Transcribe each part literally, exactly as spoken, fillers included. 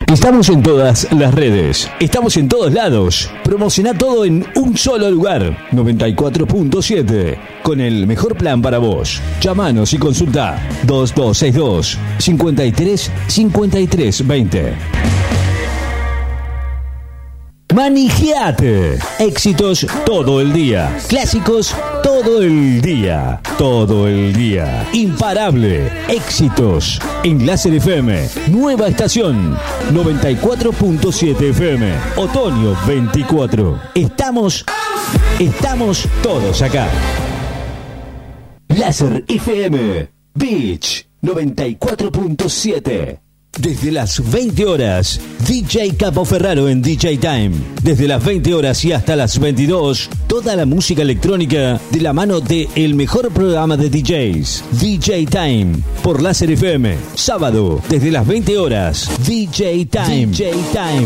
Estamos en todas las redes. Estamos en todos lados. Promociona todo en un solo lugar. noventa y cuatro punto siete. Con el mejor plan para vos. Llámanos y consulta. dos dos seis dos, cinco tres, cinco tres dos cero. Manigiate. Éxitos todo el día. Clásicos todo el día. Todo el día. Imparable. Éxitos. En Láser F M. Nueva estación. noventa y cuatro punto siete F M. Otoño veinticuatro. Estamos... Estamos todos acá. Láser F M. Beach. noventa y cuatro punto siete. Desde las veinte horas, D J Capo Ferraro en D J Time. Desde las veinte horas y hasta las veintidós, toda la música electrónica de la mano de el mejor programa de D Js, D J Time, por Láser F M. Sábado, desde las veinte horas, D J Time. D J Time.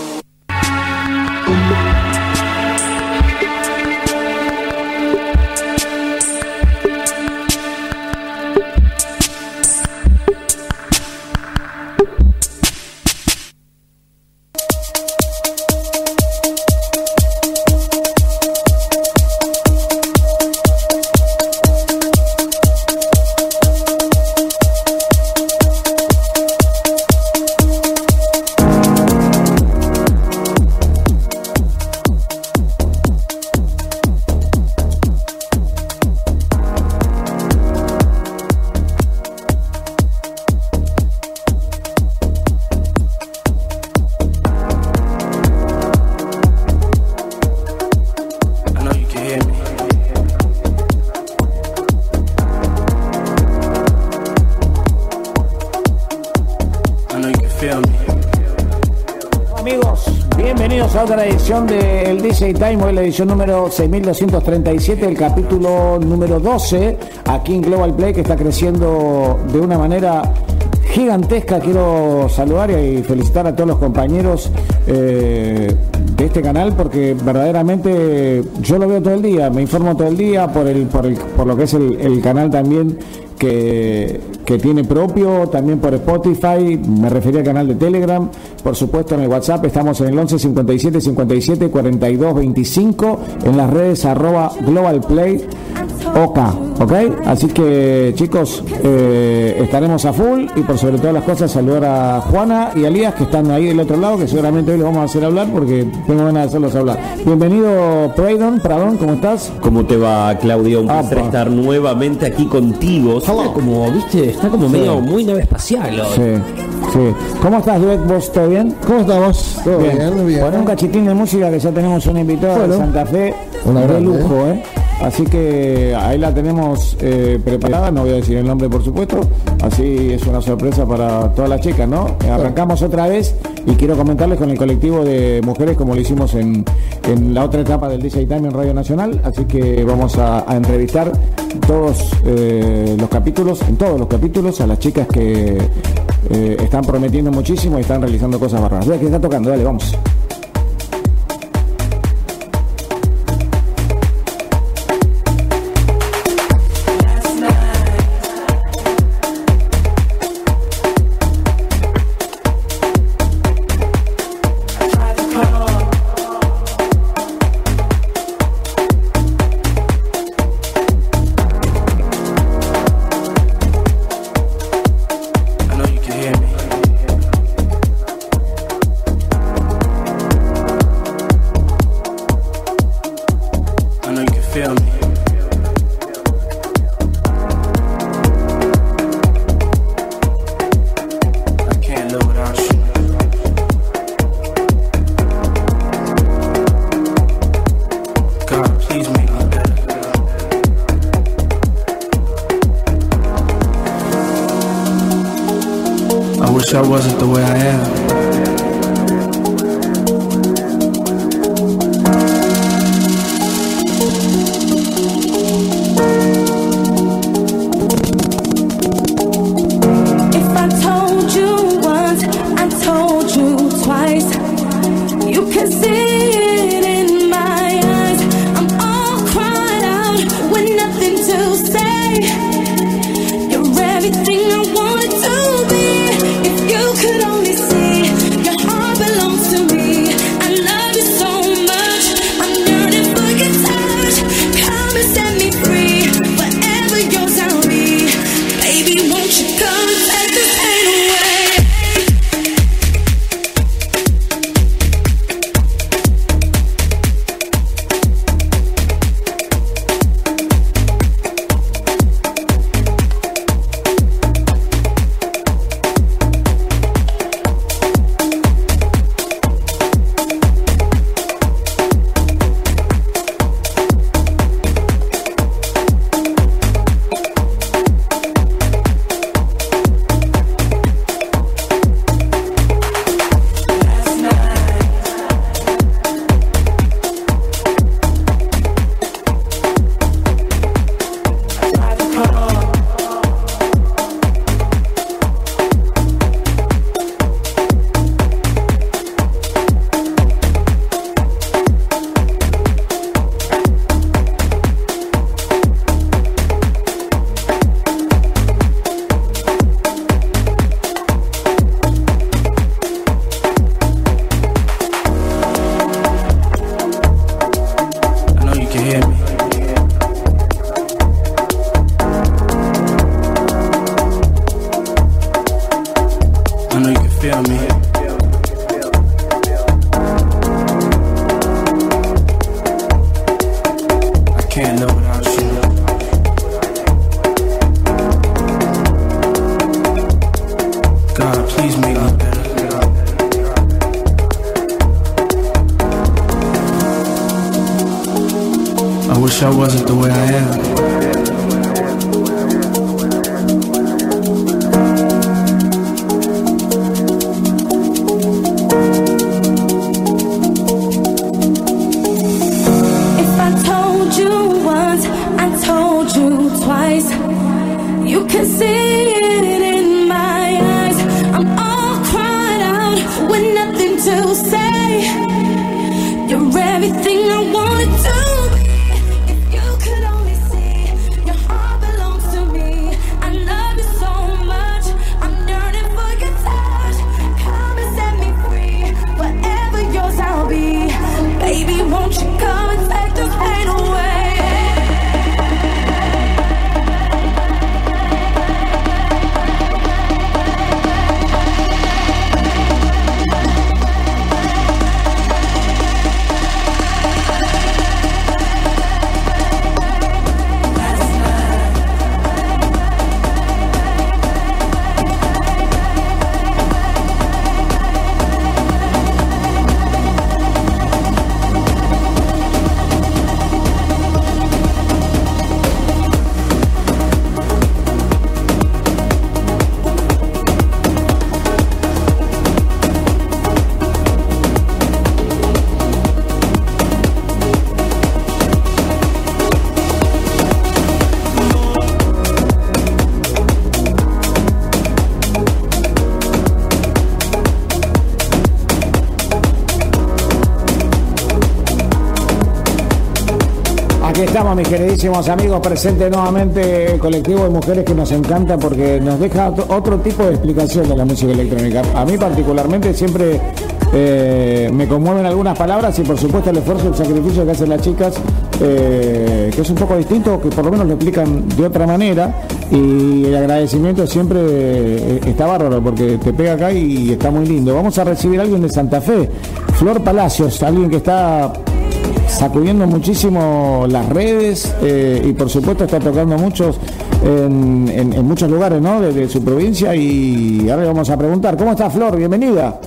Del D J Time, hoy la edición número seis mil doscientos treinta y siete, el capítulo número doce, aquí en Global Play, que está creciendo de una manera gigantesca. Quiero saludar y felicitar a todos los compañeros eh, de este canal, porque verdaderamente yo lo veo todo el día, me informo todo el día por el por, el, por lo que es el, el canal también que, que tiene propio, también por Spotify, me refería al canal de Telegram, por supuesto en el WhatsApp, estamos en el once cincuenta y siete cincuenta y siete cuarenta y dos veinticinco, en las redes arroba Global Play OK, ¿ok? Así que chicos, eh, estaremos a full, y por sobre todas las cosas saludar a Juana y a Elías, que están ahí del otro lado, que seguramente hoy los vamos a hacer hablar porque tengo ganas de hacerlos hablar. Bienvenido Pradon, Pradon, ¿cómo estás? ¿Cómo te va, Claudio? Un placer estar nuevamente aquí contigo. Está como, viste, está como sí. medio muy nave espacial hoy. Sí, sí. ¿Cómo estás, Duet? ¿Vos todo bien? ¿Cómo estamos? Todo bien, bien. bien. Pon un cachitín de música, que ya tenemos una invitada bueno, de Santa Fe de grande, lujo, ¿eh? Así que ahí la tenemos eh, preparada, no voy a decir el nombre por supuesto, así es una sorpresa para todas las chicas, ¿no? Arrancamos otra vez y quiero comentarles con el colectivo de mujeres como lo hicimos en, en la otra etapa del D J Time en Radio Nacional, así que vamos a, a entrevistar todos eh, los capítulos, en todos los capítulos, a las chicas que eh, están prometiendo muchísimo y están realizando cosas bárbaras. ¿Ves que está tocando? Dale, vamos. wish I wasn't the way I am. You can see it in my eyes. I'm all cried out with nothing to say. You're everything I wanted to be. If you could only see, your heart belongs to me. I love you so much. I'm yearning for your touch. Come and set me free. Whatever yours I'll be. Baby, won't you come and take this pain away? Aquí estamos, mis queridísimos amigos, presente nuevamente el colectivo de mujeres que nos encanta porque nos deja otro tipo de explicación de la música electrónica. A mí particularmente siempre eh, me conmueven algunas palabras y por supuesto el esfuerzo y el sacrificio que hacen las chicas, eh, que es un poco distinto, que por lo menos lo explican de otra manera, y el agradecimiento siempre eh, está bárbaro porque te pega acá y está muy lindo. Vamos a recibir a alguien de Santa Fe, Flor Palacios, alguien que está sacudiendo muchísimo las redes eh, y por supuesto está tocando muchos en, en, en muchos lugares, ¿no? Desde su provincia, y ahora le vamos a preguntar. ¿Cómo está, Flor? Bienvenida.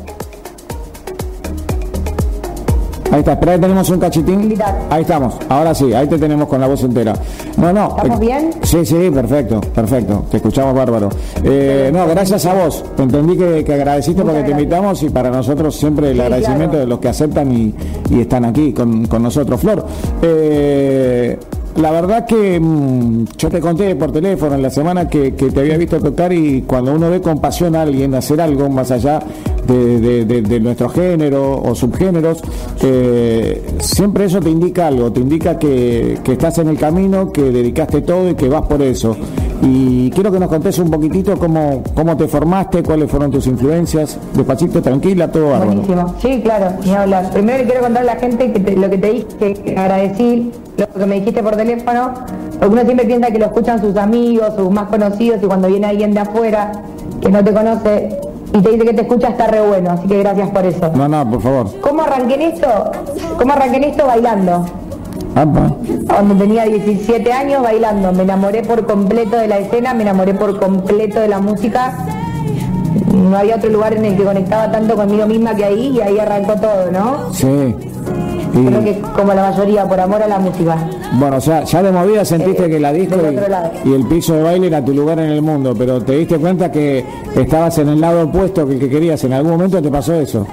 Ahí está, espera que tenemos un cachitín. Ahí estamos, ahora sí, ahí te tenemos con la voz entera. No, no. ¿Estamos bien? Sí, sí, perfecto, perfecto. Te escuchamos bárbaro. Eh, no, gracias a vos. Entendí que, que agradeciste porque te invitamos y para nosotros siempre el sí, agradecimiento claro. de los que aceptan y, y están aquí con, con nosotros. Flor, eh, la verdad que mmm, yo te conté por teléfono en la semana que, que te había visto tocar, y cuando uno ve con pasión a alguien hacer algo más allá de, de, de, de nuestro género o subgéneros, eh, siempre eso te indica algo, te indica que, que estás en el camino, que dedicaste todo y que vas por eso. Y quiero que nos contés un poquitito cómo, cómo te formaste, cuáles fueron tus influencias. Despacito, tranquila, todo bárbaro. Buenísimo, sí, claro, ni hablar. Primero le quiero contar a la gente que te, lo que te dije, que agradecí lo que me dijiste por teléfono, porque uno siempre piensa que lo escuchan sus amigos, sus más conocidos, y cuando viene alguien de afuera que no te conoce y te dice que te escucha, está re bueno, así que gracias por eso. No, no, por favor. ¿Cómo arranqué en esto? ¿Cómo arranqué en esto? Bailando. Apa. Cuando tenía diecisiete años, bailando. Me enamoré por completo de la escena, me enamoré por completo de la música. No había otro lugar en el que conectaba tanto conmigo misma que ahí, y ahí arrancó todo, ¿no? Sí. Y... creo que como la mayoría, por amor a la música. Bueno, o sea, ya de movida sentiste eh, que la disco y, y el piso de baile era tu lugar en el mundo, pero te diste cuenta que estabas en el lado opuesto que el que querías. ¿En algún momento te pasó eso?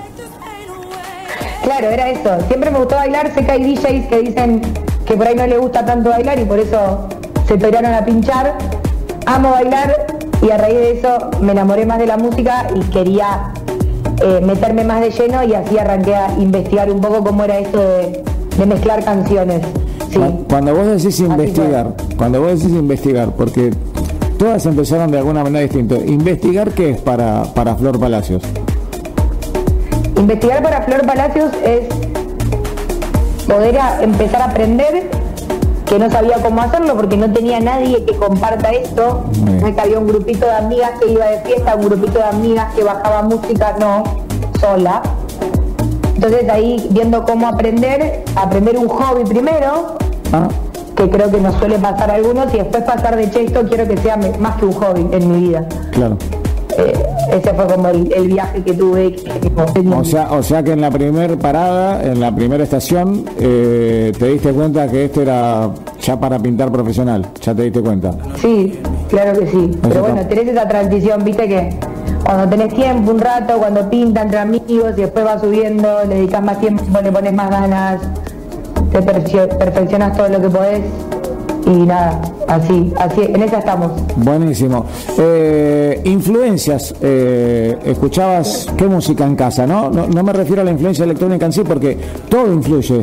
Claro, era eso. Siempre me gustó bailar. Sé que hay D Js que dicen que por ahí no les gusta tanto bailar y por eso se tiraron a pinchar. Amo bailar y a raíz de eso me enamoré más de la música y quería eh, meterme más de lleno, y así arranqué a investigar un poco cómo era esto de, de mezclar canciones. Sí. Cuando vos decís investigar, cuando vos decís investigar, porque todas empezaron de alguna manera distinta. ¿Investigar qué es para, para Flor Palacios? Investigar para Flor Palacios es poder a empezar a aprender, que no sabía cómo hacerlo porque no tenía nadie que comparta esto. No es que había un grupito de amigas que iba de fiesta, un grupito de amigas que bajaba música, no, sola. Entonces ahí viendo cómo aprender, aprender un hobby primero, ah. que creo que nos suele pasar a algunos, y después pasar de che, esto quiero que sea más que un hobby en mi vida. Claro. eh, ese fue como el, el viaje que tuve. O sea, o sea que en la primera parada, en la primera estación, eh, te diste cuenta que este era ya para pintar profesional, ya te diste cuenta. Sí, claro que sí. Pero Eso bueno, está. tenés esa transición, viste que cuando tenés tiempo, un rato, cuando pinta entre amigos y después vas subiendo, le dedicas más tiempo, le pones más ganas, te perfe- perfeccionas todo lo que podés y nada, así, así, en esa estamos. Buenísimo. Eh, influencias, eh, escuchabas qué música en casa, ¿no? ¿no? No me refiero a la influencia electrónica en sí, porque todo influye.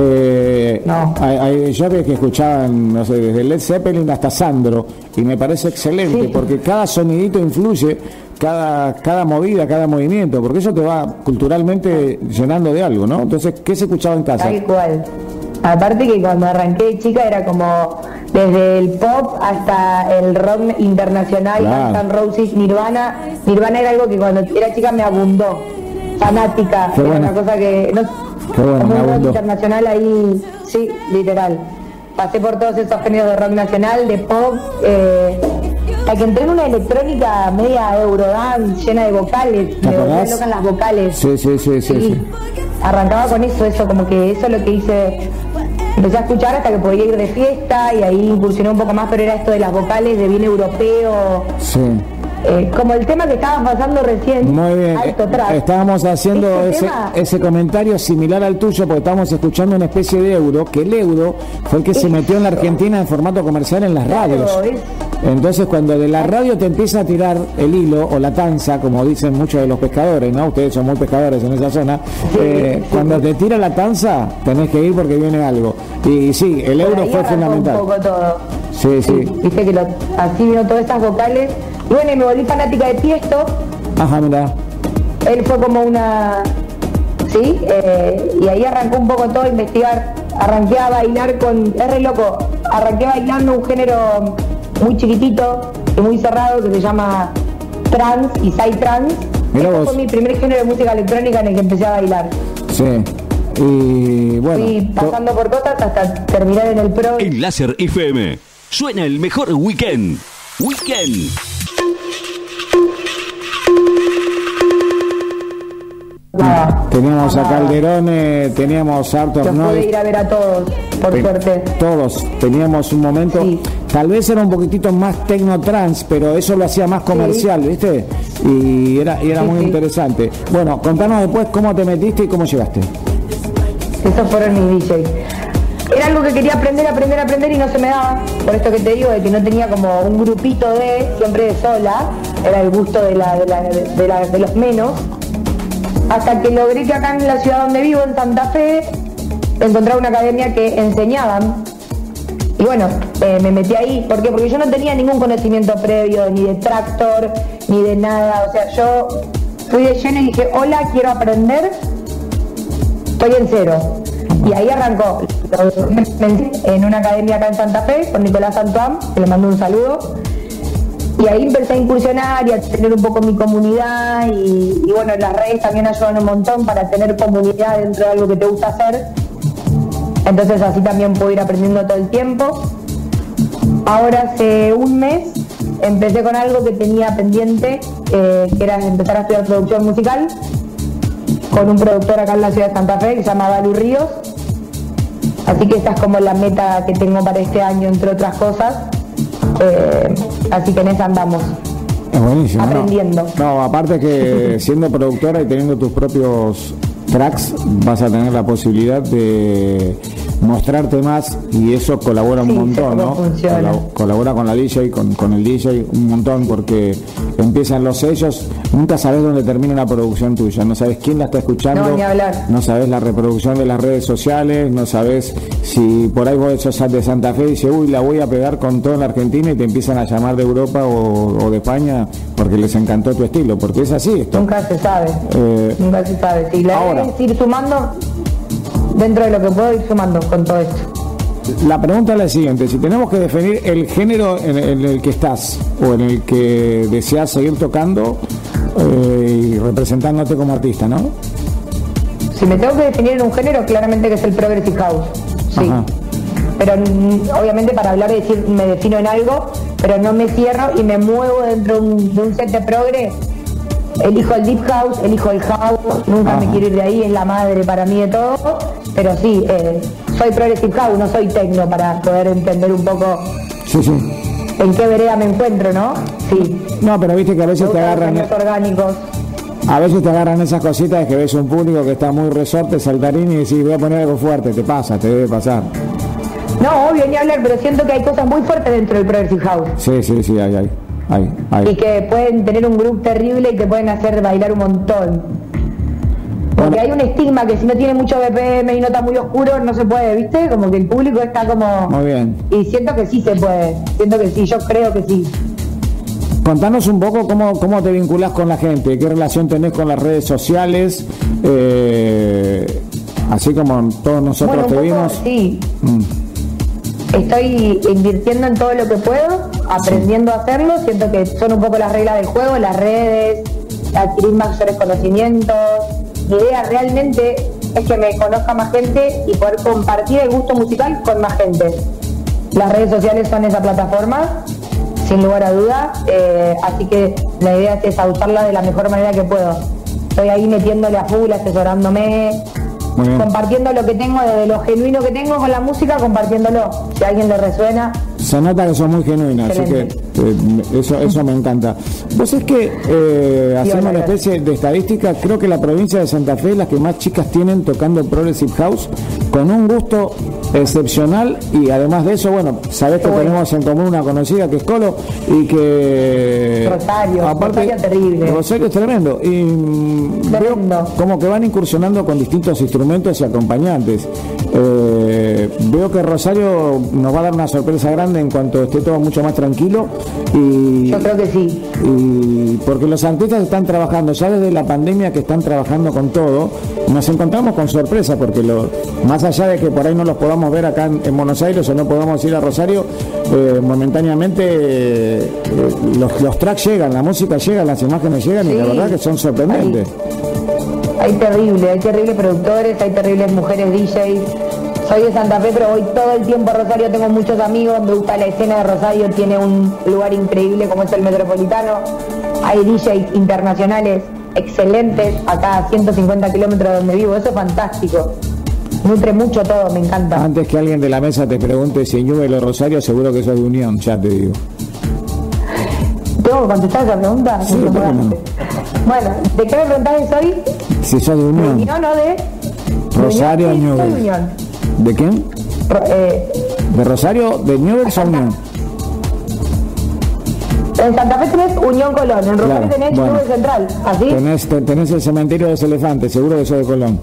Eh, No. hay, hay, yo veo que escuchaban, no sé, desde Led Zeppelin hasta Sandro, y me parece excelente, Sí. porque cada sonidito influye, cada, cada movida, cada movimiento, porque eso te va culturalmente llenando de algo, ¿no? Entonces, ¿qué se escuchaba en casa? Tal cual. Aparte que cuando arranqué de chica era como desde el pop hasta el rock internacional, Claro. Guns N' Roses, Nirvana. Nirvana era algo que cuando era chica me abundó. Fanática, Qué era bueno. una cosa que... No, Qué bueno, como me un rock abundó. internacional ahí, sí, literal. Pasé por todos esos géneros de rock nacional, de pop, eh, hasta que entré en una electrónica media eurodance, llena de vocales. ¿Te Me volvían acordás? locas las vocales. Sí, sí, sí, sí, sí. Arrancaba con eso, eso, como que eso es lo que hice. Empecé a escuchar hasta que podía ir de fiesta y ahí incursioné un poco más, pero era esto de las vocales de bien europeo, Sí. eh, como el tema que estaban pasando recién. Muy bien, Alto eh, trap. estábamos haciendo Este ese, tema- ese comentario similar al tuyo porque estábamos escuchando una especie de euro, que el euro fue el que se metió en la Argentina en formato comercial en las Claro, radios. es- Entonces cuando de la radio te empieza a tirar el hilo o la tanza, como dicen muchos de los pescadores, ¿no? Ustedes son muy pescadores en esa zona, eh, cuando te tira la tanza tenés que ir porque viene algo. Y sí, el por euro ahí fue arrancó fundamental. un poco todo. Sí, sí. Viste que lo- así vino todas estas vocales. Y bueno, y me volví fanática de Tiesto. Ajá, mira. Él fue como una... ¿Sí? Eh, y ahí arrancó un poco todo a investigar. Arranqué a bailar con... Es re loco. Arranqué bailando un género muy chiquitito y muy cerrado que se llama trance y psytrance. Mirá Ese vos. fue mi primer género de música electrónica en el que empecé a bailar. Sí. Y bueno. Fui to- pasando por cosas hasta terminar en el pro. En Láser F M suena el mejor weekend. Weekend. Nada. Teníamos a Nada. Calderón, eh, teníamos a Arthur Los pude Noy. ir a ver a todos, por Te- suerte. Todos teníamos un momento, Sí. tal vez era un poquitito más techno-trance, pero eso lo hacía más comercial, ¿viste? Y era, y era Sí, muy sí. interesante. Bueno, contanos después cómo te metiste y cómo llegaste. Esos fueron mis D Js. Era algo que quería aprender, aprender, aprender y no se me daba. Por esto que te digo, de que no tenía como un grupito de, siempre de sola. Era el gusto de, la, de, la, de, la- de los menos. Hasta que logré que acá en la ciudad donde vivo, en Santa Fe, encontrar una academia que enseñaban. Y bueno, eh, me metí ahí. ¿Por qué? Porque yo no tenía ningún conocimiento previo, ni de Tractor, ni de nada. O sea, yo fui de lleno y dije, hola, quiero aprender. Estoy en cero. Y ahí arrancó. En una academia acá en Santa Fe, con Nicolás Antoine, que le mando un saludo. Y ahí empecé a incursionar y a tener un poco mi comunidad. Y, y bueno, las redes también ayudan un montón para tener comunidad dentro de algo que te gusta hacer. Entonces así también puedo ir aprendiendo todo el tiempo. Ahora hace un mes empecé con algo que tenía pendiente, eh, que era empezar a estudiar producción musical con un productor acá en la ciudad de Santa Fe que se llama Balu Ríos. Así que esta es como la meta que tengo para este año, entre otras cosas. Eh, así que en esa andamos. Es buenísimo. ¿no? Aprendiendo. No, aparte que siendo productora y teniendo tus propios tracks, vas a tener la posibilidad de mostrarte más y eso colabora un Sí, montón, sé cómo ¿no? funciona. Colab- colabora con la D J, con, con el D J un montón porque empiezan los sellos, nunca sabes dónde termina una producción tuya, no sabes quién la está escuchando, No, ni hablar. no sabes la reproducción de las redes sociales, no sabes si por ahí vos sos de Santa Fe y dices, uy, la voy a pegar con todo en la Argentina y te empiezan a llamar de Europa o, o de España porque les encantó tu estilo, porque es así esto. Nunca se sabe. Eh, Nunca se sabe. Si la ahora. idea es ir sumando, dentro de lo que puedo ir sumando con todo esto. La pregunta es la siguiente, si tenemos que definir el género en, en el que estás o en el que deseas seguir tocando eh, y representándote como artista, ¿no? Si me tengo que definir en un género, claramente que es el Progressive House. Sí. Ajá. Pero mm, obviamente para hablar de decir me defino en algo, pero no me cierro y me muevo dentro de un, de un set de progre. Elijo el deep house, elijo el house, nunca Ajá. me quiero ir de ahí, es la madre para mí de todo, pero sí, eh, soy progressive house, no soy techno, para poder entender un poco sí, sí. en qué vereda me encuentro, ¿no? Sí. No, pero viste que a veces te agarran... orgánicos. A veces te agarran esas cositas que ves un público que está muy resorte, saltarín y decís, voy a poner algo fuerte, te pasa, te debe pasar. No, obvio, ni hablar, pero siento que hay cosas muy fuertes dentro del progressive house. Sí, sí, sí, hay, hay. Hay, hay. Y que pueden tener un groove terrible y que pueden hacer bailar un montón. Porque bueno, hay un estigma que si no tiene mucho B P M y no está muy oscuro, no se puede, ¿viste? Como que el público está como... Muy bien. Y siento que sí se puede, siento que sí, yo creo que sí. Contanos un poco cómo, cómo te vinculás con la gente, qué relación tenés con las redes sociales, eh, así como todos nosotros bueno, te vimos. Sí. Mm. Estoy invirtiendo en todo lo que puedo, aprendiendo a hacerlo, siento que son un poco las reglas del juego, las redes, adquirir mayores conocimientos. Mi idea realmente es que me conozca más gente y poder compartir el gusto musical con más gente. Las redes sociales son esa plataforma, sin lugar a duda, eh, así que la idea es esa, usarla de la mejor manera que puedo. Estoy ahí metiéndole a full, asesorándome, compartiendo lo que tengo, desde lo genuino que tengo con la música, compartiéndolo. Si a alguien le resuena. Se nota que sos muy genuina, excelente. Así que eh, eso, eso me encanta. Vos es que, eh, haciendo una especie de estadística, creo que la provincia de Santa Fe es la que más chicas tienen tocando Progressive House, con un gusto excepcional, y además de eso, bueno, sabés que bueno. tenemos en común una conocida que es Colo, y que... Rosario, aparte, Rosario terrible. Rosario es tremendo, y tremendo. Veo como que van incursionando con distintos instrumentos y acompañantes. Eh, veo que Rosario nos va a dar una sorpresa grande en cuanto esté todo mucho más tranquilo, y yo creo que sí, y porque los artistas están trabajando ya desde la pandemia, que están trabajando con todo. Nos encontramos con sorpresa porque lo, más allá de que por ahí no los podamos ver acá en, en Buenos Aires o no podamos ir a Rosario, eh, momentáneamente eh, los, los tracks llegan, la música llega, las imágenes llegan, sí. Y la verdad que son sorprendentes. Hay, hay terrible, hay terribles productores, hay terribles mujeres D Js. Soy de Santa Fe, pero voy todo el tiempo a Rosario, tengo muchos amigos, me gusta la escena de Rosario, tiene un lugar increíble como es el Metropolitano. Hay D Js internacionales excelentes acá a ciento cincuenta kilómetros de donde vivo, eso es fantástico. Nutre mucho todo, me encanta. Antes que alguien de la mesa te pregunte si Ñubel o Rosario, seguro que eso es de Unión, ya te digo. ¿Tengo que contestar esa pregunta? Sí, no, no. Bueno, ¿de qué me preguntás de soy? Si sos de Unión. ¿De Unión o de...? Rosario o Ñubel. ¿De quién? Ro, eh... ¿De Rosario? ¿De Ñubel o Unión? En Santa Fe tenés Unión Colón, en Rosario claro, tenés bueno, Ñubel Central, ¿así? Tenés, tenés el cementerio de los elefantes, seguro que sos de Colón.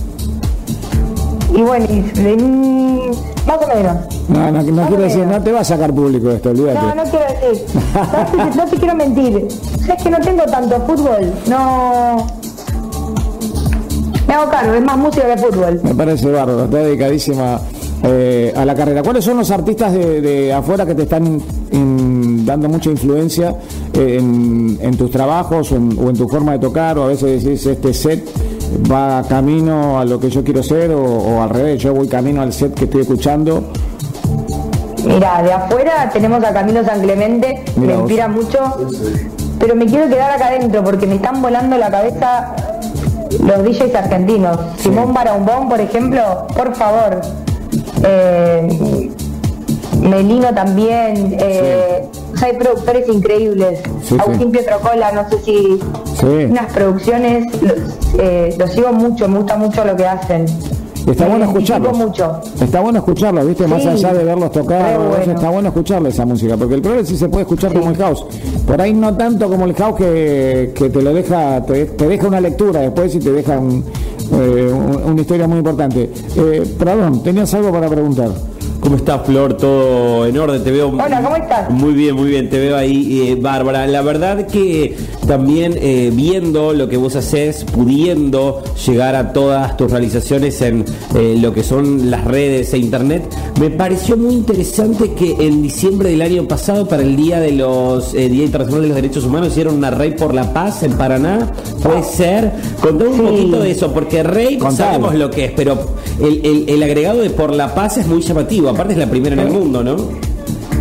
Y bueno, y, y, más o menos. No, no, no quiero decir, no te va a sacar público esto, olvídate. No, no quiero decir. No, no, no te quiero mentir. Es que no tengo tanto fútbol, no... Me hago cargo, es más música que fútbol. Me parece bárbaro, está dedicadísima eh, a la carrera. ¿Cuáles son los artistas de, de afuera que te están in, in, dando mucha influencia eh, en, en tus trabajos o en, o en tu forma de tocar? O a veces decís, este set va camino a lo que yo quiero ser, o, o al revés, yo voy camino al set que estoy escuchando. Mira, de afuera tenemos a Camilo San Clemente, Mira me inspira vos. mucho, pero me quiero quedar acá adentro porque me están volando la cabeza los D Js argentinos. Sí. Simón Baraumbón, por ejemplo, por favor. Eh, Melino también. Eh, sí. Hay productores increíbles. Sí, Agustín sí. Pietrocola, no sé si... Sí. Unas producciones, los, eh, los sigo mucho, me gusta mucho lo que hacen. Está bueno escucharlos. Mucho. Está bueno escucharlos, ¿viste? Sí, más allá de verlos tocar, bueno. Está bueno escucharle esa música, porque el problema es si se puede escuchar sí. como el house. Por ahí no tanto como el house que, que te lo deja, te, te deja una lectura después y te deja un, eh, un, una historia muy importante. Eh, perdón, ¿tenías algo para preguntar? ¿Cómo estás, Flor? ¿Todo en orden? Te veo... Hola, ¿cómo estás? Muy bien, muy bien, te veo ahí, eh, Bárbara. La verdad que también eh, viendo lo que vos haces, pudiendo llegar a todas tus realizaciones en eh, lo que son las redes e internet, me pareció muy interesante que en diciembre del año pasado, para el Día de los eh, Día Internacional de los Derechos Humanos, hicieron una rave por la paz en Paraná. ¿Puede ser? Contame un sí. poquito de eso, porque rave Contame. sabemos lo que es, pero el, el, el agregado de por la paz es muy llamativo. Aparte es la primera en el mundo, ¿no?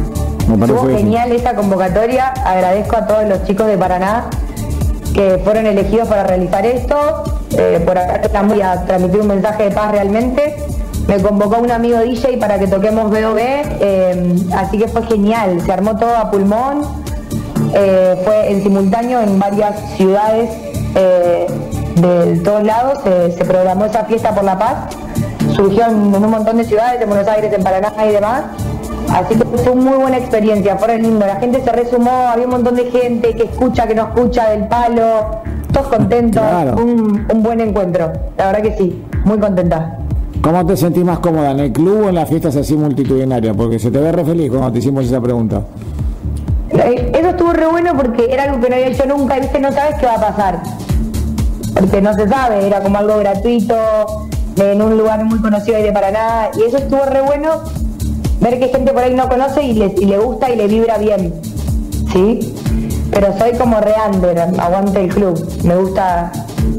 Estuvo genial esa convocatoria. Agradezco a todos los chicos de Paraná que fueron elegidos para realizar esto, eh, por acá estamos a transmitir un mensaje de paz realmente. Me convocó un amigo D J para que toquemos B O B, eh, así que fue genial, se armó todo a pulmón, eh, fue en simultáneo en varias ciudades eh, de todos lados, eh, se programó esa fiesta por la paz, surgió en, en un montón de ciudades, en Buenos Aires, en Paraná y demás. Así que fue una muy buena experiencia, fue lindo, la gente se resumó, había un montón de gente que escucha, que no escucha del palo, todos contentos, claro. un, un buen encuentro, la verdad que sí, muy contenta. ¿Cómo te sentís más cómoda, en el club o en las fiestas así multitudinarias? Porque se te ve re feliz cuando te hicimos esa pregunta. Eso estuvo re bueno porque era algo que no había hecho nunca y viste, no sabes qué va a pasar, porque no se sabe, era como algo gratuito, en un lugar muy conocido ahí de Paraná, y eso estuvo re bueno. Ver que gente por ahí no conoce y le, y le gusta y le vibra bien, ¿sí? Pero soy como re under, aguante el club, me gusta,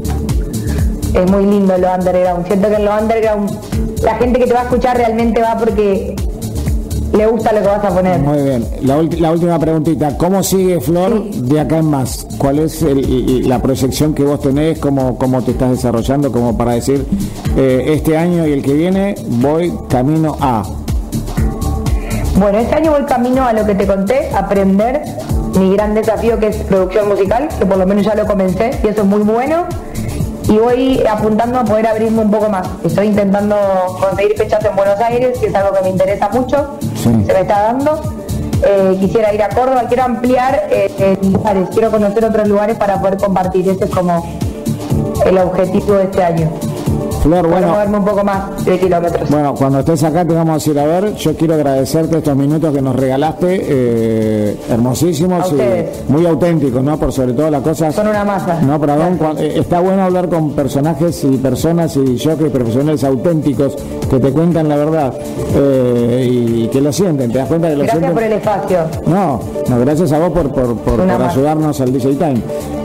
es muy lindo lo underground, siento que en lo underground la gente que te va a escuchar realmente va porque le gusta lo que vas a poner. Muy bien, la, ulti- la última preguntita, ¿cómo sigue Flor sí. de acá en más? ¿Cuál es el, la proyección que vos tenés, cómo, cómo te estás desarrollando, como para decir, eh, este año y el que viene voy camino a... Bueno, este año voy camino a lo que te conté, aprender mi gran desafío que es producción musical, que por lo menos ya lo comencé y eso es muy bueno. Y voy apuntando a poder abrirme un poco más. Estoy intentando conseguir fechas en Buenos Aires, que es algo que me interesa mucho, sí. se me está dando. Eh, quisiera ir a Córdoba, quiero ampliar eh, lugares, quiero conocer otros lugares para poder compartir. Ese es como el objetivo de este año. Flor, bueno, moverme un poco más de kilómetros. Bueno, cuando estés acá te vamos a ir a ver. Yo quiero agradecerte estos minutos que nos regalaste, eh, hermosísimos y muy auténticos, ¿no? Por sobre todo las cosas. Son una masa. No, perdón, cuando, eh, está bueno hablar con personajes y personas y jockeys profesionales auténticos que te cuentan la verdad eh, y que lo sienten. ¿Te das cuenta que lo gracias sienten? Por el espacio. No, no, gracias a vos por, por, por, por ayudarnos al D J Time.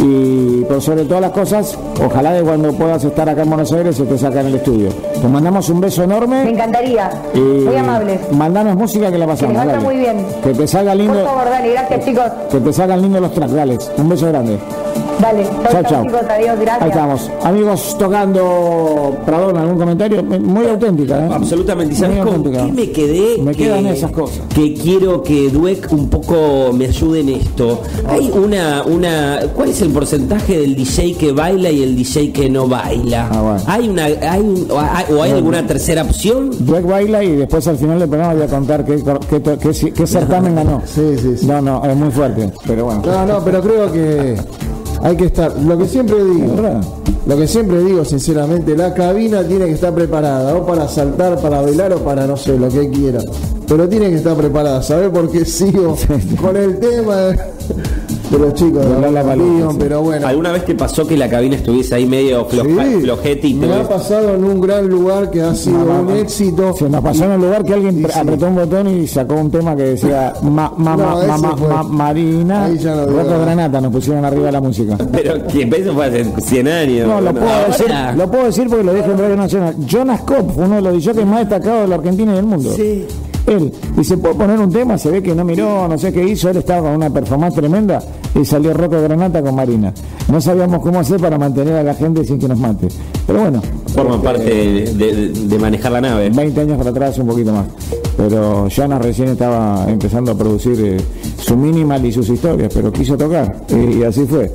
Y por sobre todas las cosas, ojalá que cuando puedas estar acá en Buenos Aires estés acá en el estudio. Te mandamos un beso enorme. Me encantaría. Y muy amables. Mandanos música que la pasamos. Que les vaya muy bien. Que te salga lindo. Por favor, dale, gracias chicos. Que te salgan lindos los tracks, dale. Un beso grande. Dale, chao, chao, chicos, adiós, gracias. Ahí estamos. Amigos, tocando Pradón, ¿algún comentario? Muy auténtica, ¿eh? Absolutamente. ¿Y sabes con qué me quedé? Me que, quedan esas cosas. Que quiero que Dweck un poco me ayude en esto. Hay una, una, ¿cuál es el porcentaje del D J que baila y el D J que no baila? Ah, bueno. ¿Hay una, hay un, o hay, o hay alguna tercera opción? Dweck baila y después al final del programa voy a contar qué, qué, qué, qué, qué certamen ganó. Sí, sí, sí. No, no, es muy fuerte, pero bueno. No, no, pero creo que hay que estar, lo que siempre digo, lo que siempre digo sinceramente, la cabina tiene que estar preparada, o para saltar, para bailar o para no sé, lo que quiera, pero tiene que estar preparada. ¿Sabés por qué sigo con el tema de, de los chicos de la, la palilla, sí. Pero bueno. ¿Alguna vez te pasó que la cabina estuviese ahí medio floja, sí, flojete y te me ha pasado en un gran lugar que ha sido no, un no, éxito? Se nos pasó en un lugar que alguien sí, apretó sí. un botón y sacó un tema que decía ma, ma, no, ma, ma, ma, Marina no Roca Granata, nos pusieron arriba la música. Pero que eso fue hace cien años. No, lo puedo, ahora decir, lo puedo decir porque lo dije en Radio Nacional. Jonas Kopp fue uno de los D Js más destacados de la Argentina y del mundo. Sí. Él, y se puede poner un tema, se ve que no miró, no sé qué hizo, él estaba con una performance tremenda y salió Rocco Granata con Marina. No sabíamos cómo hacer para mantener a la gente sin que nos mate. Pero bueno. Forma parte de, de, de manejar la nave. veinte años para atrás, un poquito más. Pero Jonas recién estaba empezando a producir eh, su minimal y sus historias, pero quiso tocar, eh, y así fue.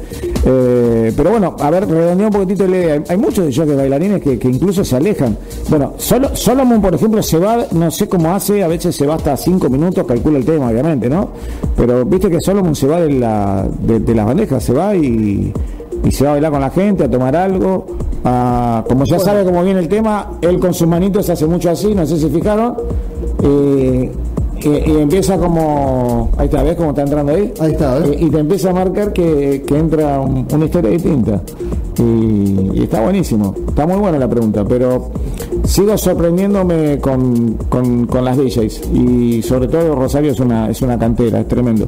Eh, pero bueno, a ver, redondeo un poquitito la idea. Hay, hay muchos de jockeys bailarines que, que incluso se alejan. Bueno, solo, Solomon, por ejemplo, se va, no sé cómo hace, a veces se va hasta cinco minutos, calcula el tema, obviamente, ¿no? Pero viste que Solomon se va de, la, de, de las bandejas, se va y, y se va a bailar con la gente, a tomar algo. A, como ya sabe cómo viene el tema, él con sus manitos hace mucho así, no sé si fijaron. Eh, Y, y empieza como, ahí está, ¿ves cómo está entrando ahí? Ahí está, ¿ves? Y, y te empieza a marcar que, que entra un, una historia distinta. Y, y está buenísimo, está muy buena la pregunta, pero sigo sorprendiéndome con, con, con las D Js. Y sobre todo Rosario es una, es una cantera, es tremendo.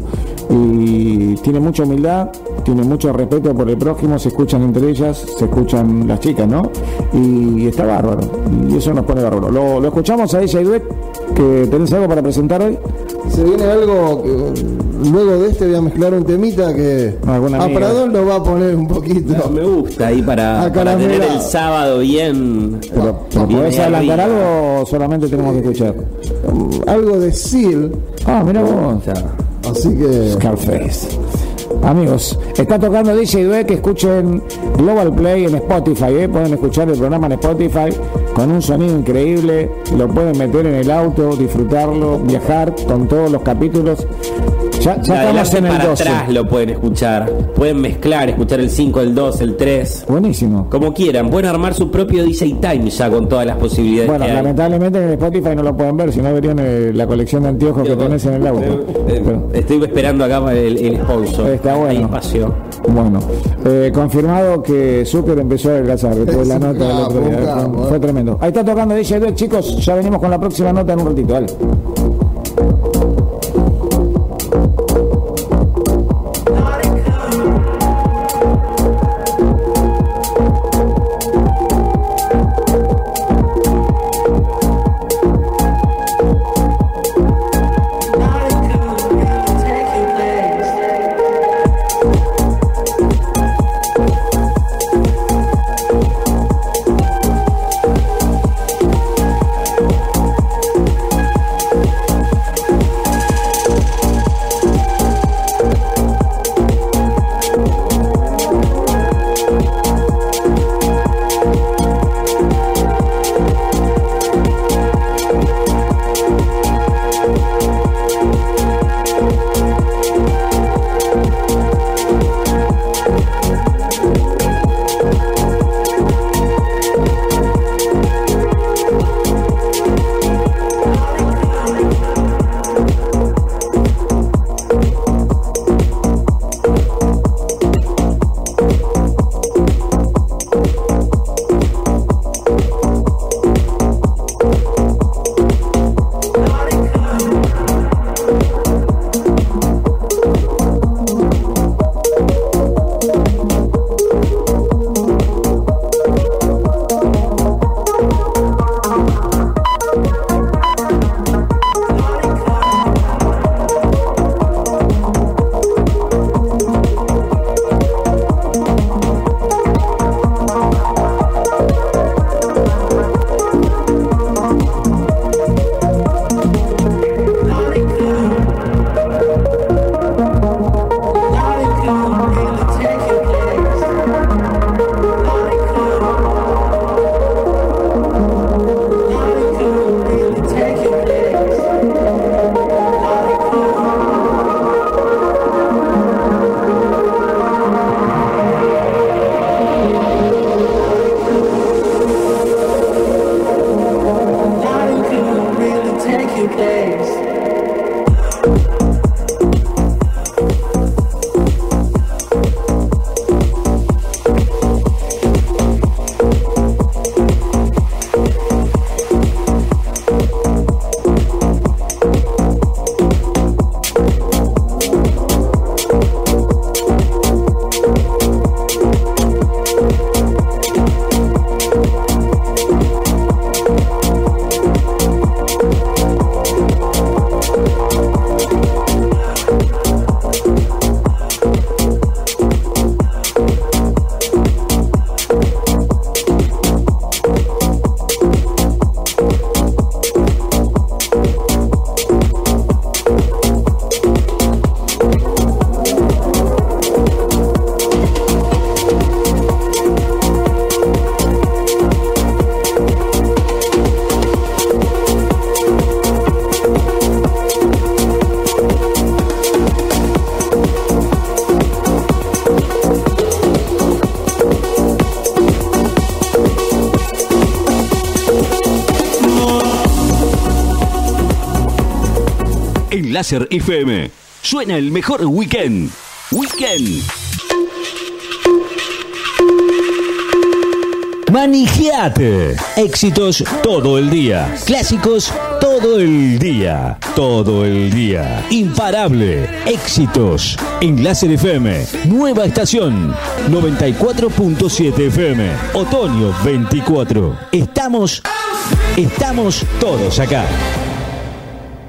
Y tiene mucha humildad, tiene mucho respeto por el prójimo, se escuchan entre ellas, se escuchan las chicas, ¿no? Y, y está bárbaro, y eso nos pone bárbaro. Lo, lo escuchamos a ella y Dweck, que tenés algo para presentar hoy. se viene algo que, luego de este voy a mezclar un temita que Alguna a amiga. Pradón lo va a poner un poquito. No, me gusta ahí para, A para tener caramelado. el sábado bien. Pero, pero bien ¿podés ahí adelantar arriba. algo o solamente tenemos que escuchar? Algo de Seal, Ah, mira vos. así que Scarface. Amigos, está tocando D J Due, que escuchen Global Play en Spotify, ¿eh? Pueden escuchar el programa en Spotify con un sonido increíble, lo pueden meter en el auto, disfrutarlo, viajar con todos los capítulos. Ya, ya De estamos adelante en el para doce. atrás lo pueden escuchar. Pueden mezclar, escuchar el cinco, el dos, el tres. Buenísimo. Como quieran. Pueden armar su propio D J Time ya con todas las posibilidades Bueno, que hay. lamentablemente en el Spotify no lo pueden ver, si no verían eh, la colección de anteojos que tenés en el auto. Eh, Pero- Estoy esperando acá el, el sponsor. Está bueno. Hay espacio. Bueno, eh, confirmado que Zucker empezó a adelgazar después de la Es un nota del otro capo, día. un capo, Fue, eh. fue tremendo. Ahí está tocando D J Due, chicos. Ya venimos con la próxima nota en un ratito. Dale. Láser F M. Suena el mejor weekend. Weekend. Manigiate. Éxitos todo el día. Clásicos todo el día. Todo el día. Imparable. Éxitos. En Láser F M. Nueva estación. noventa y cuatro punto siete F M. Otoño veinticuatro. Estamos. Estamos todos acá.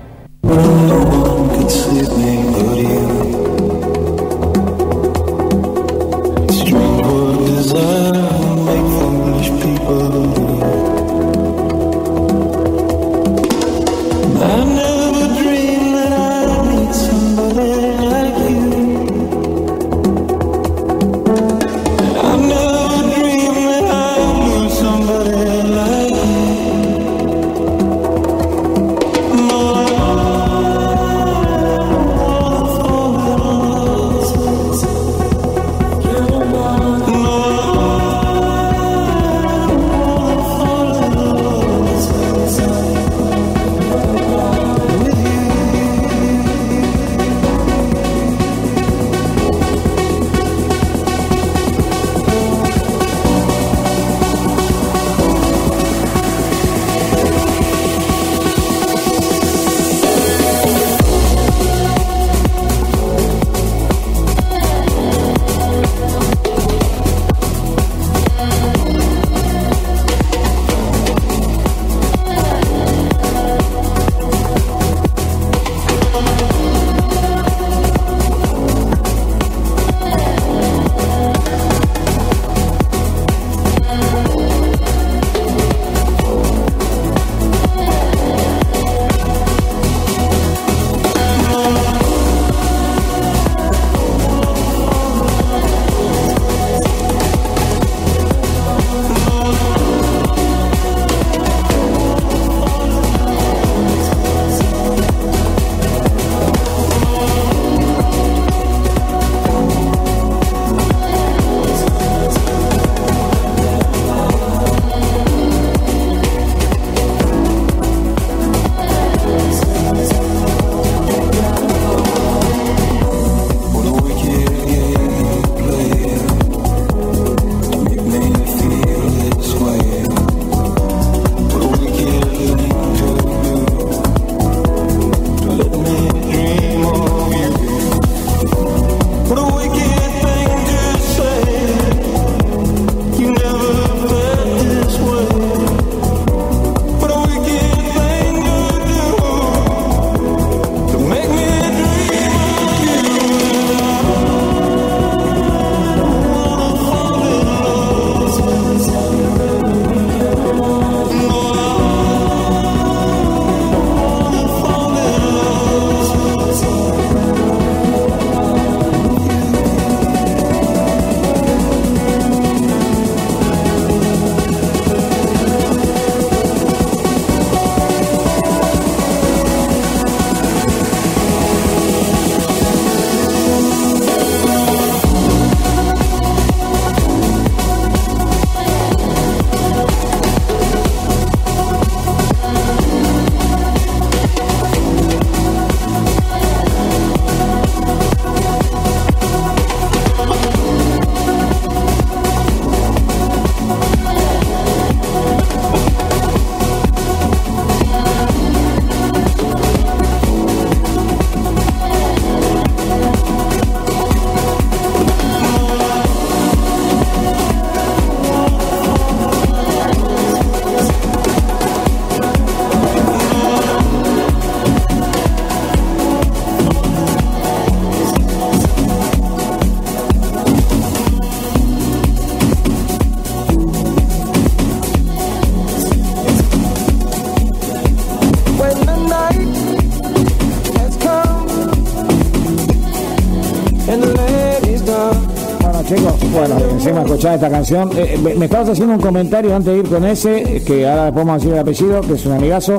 chicos, bueno, encima escuchar esta canción. Eh, me, me estabas haciendo un comentario antes de ir con ese, que ahora podemos decir el apellido, que es un amigazo,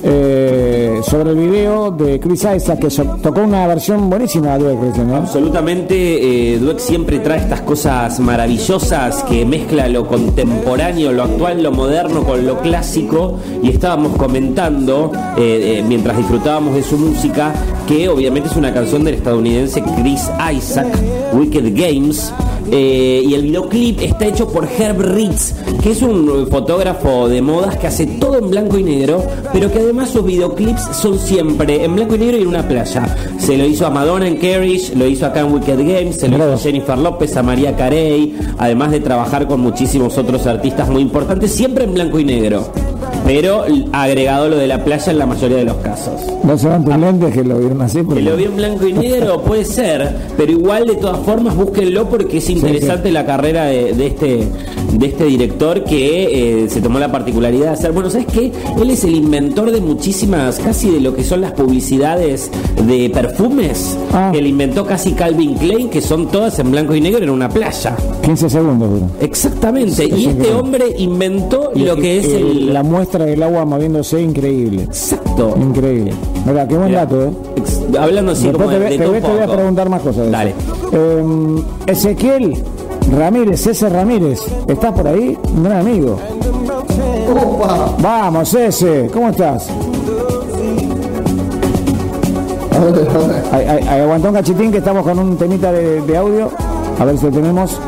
eh, sobre el video de Chris Isaac, que so, tocó una versión buenísima de Dweck, ¿no? Absolutamente, eh, Dweck siempre trae estas cosas maravillosas que mezcla lo contemporáneo, lo actual, lo moderno con lo clásico, y estábamos comentando, eh, eh, mientras disfrutábamos de su música, que obviamente es una canción del estadounidense Chris Isaac, Wicked Games. Eh, y el videoclip está hecho por Herb Ritts, que es un fotógrafo de modas que hace todo en blanco y negro, pero que además sus videoclips son siempre en blanco y negro y en una playa. Se lo hizo a Madonna en Carriage, lo hizo acá en Wicked Games, se lo hizo a Jennifer López, a Mariah Carey, además de trabajar con muchísimos otros artistas muy importantes, siempre en blanco y negro. pero agregado lo de la playa en la mayoría de los casos. No serán tus lentes que lo vieron así. Porque... Que lo vi en blanco y negro, puede ser, pero igual de todas formas búsquenlo porque es interesante sí, sí. la carrera de, de este de este director que eh, se tomó la particularidad de hacer, bueno, ¿sabes qué? Él es el inventor de muchísimas, casi de lo que son las publicidades de perfumes, ah. que le inventó casi Calvin Klein, que son todas en blanco y negro en una playa. quince segundos, bro. Exactamente, sí, y este increíble. hombre inventó y, lo que es el, el... la muestra del agua moviéndose, increíble. Exacto. Increíble. Mira, qué buen Mira, dato, ¿eh? Ex- hablando así Después como te, de, de te, todo te, te voy a preguntar más cosas. Dale. Eh, Ezequiel Ramírez, ese Ramírez, ¿estás por ahí? Un gran amigo. Opa. Vamos, ese, ¿cómo estás? Ay, ay, ay, aguantá un cachitín que estamos con un temita de, de audio. A ver si lo tenemos.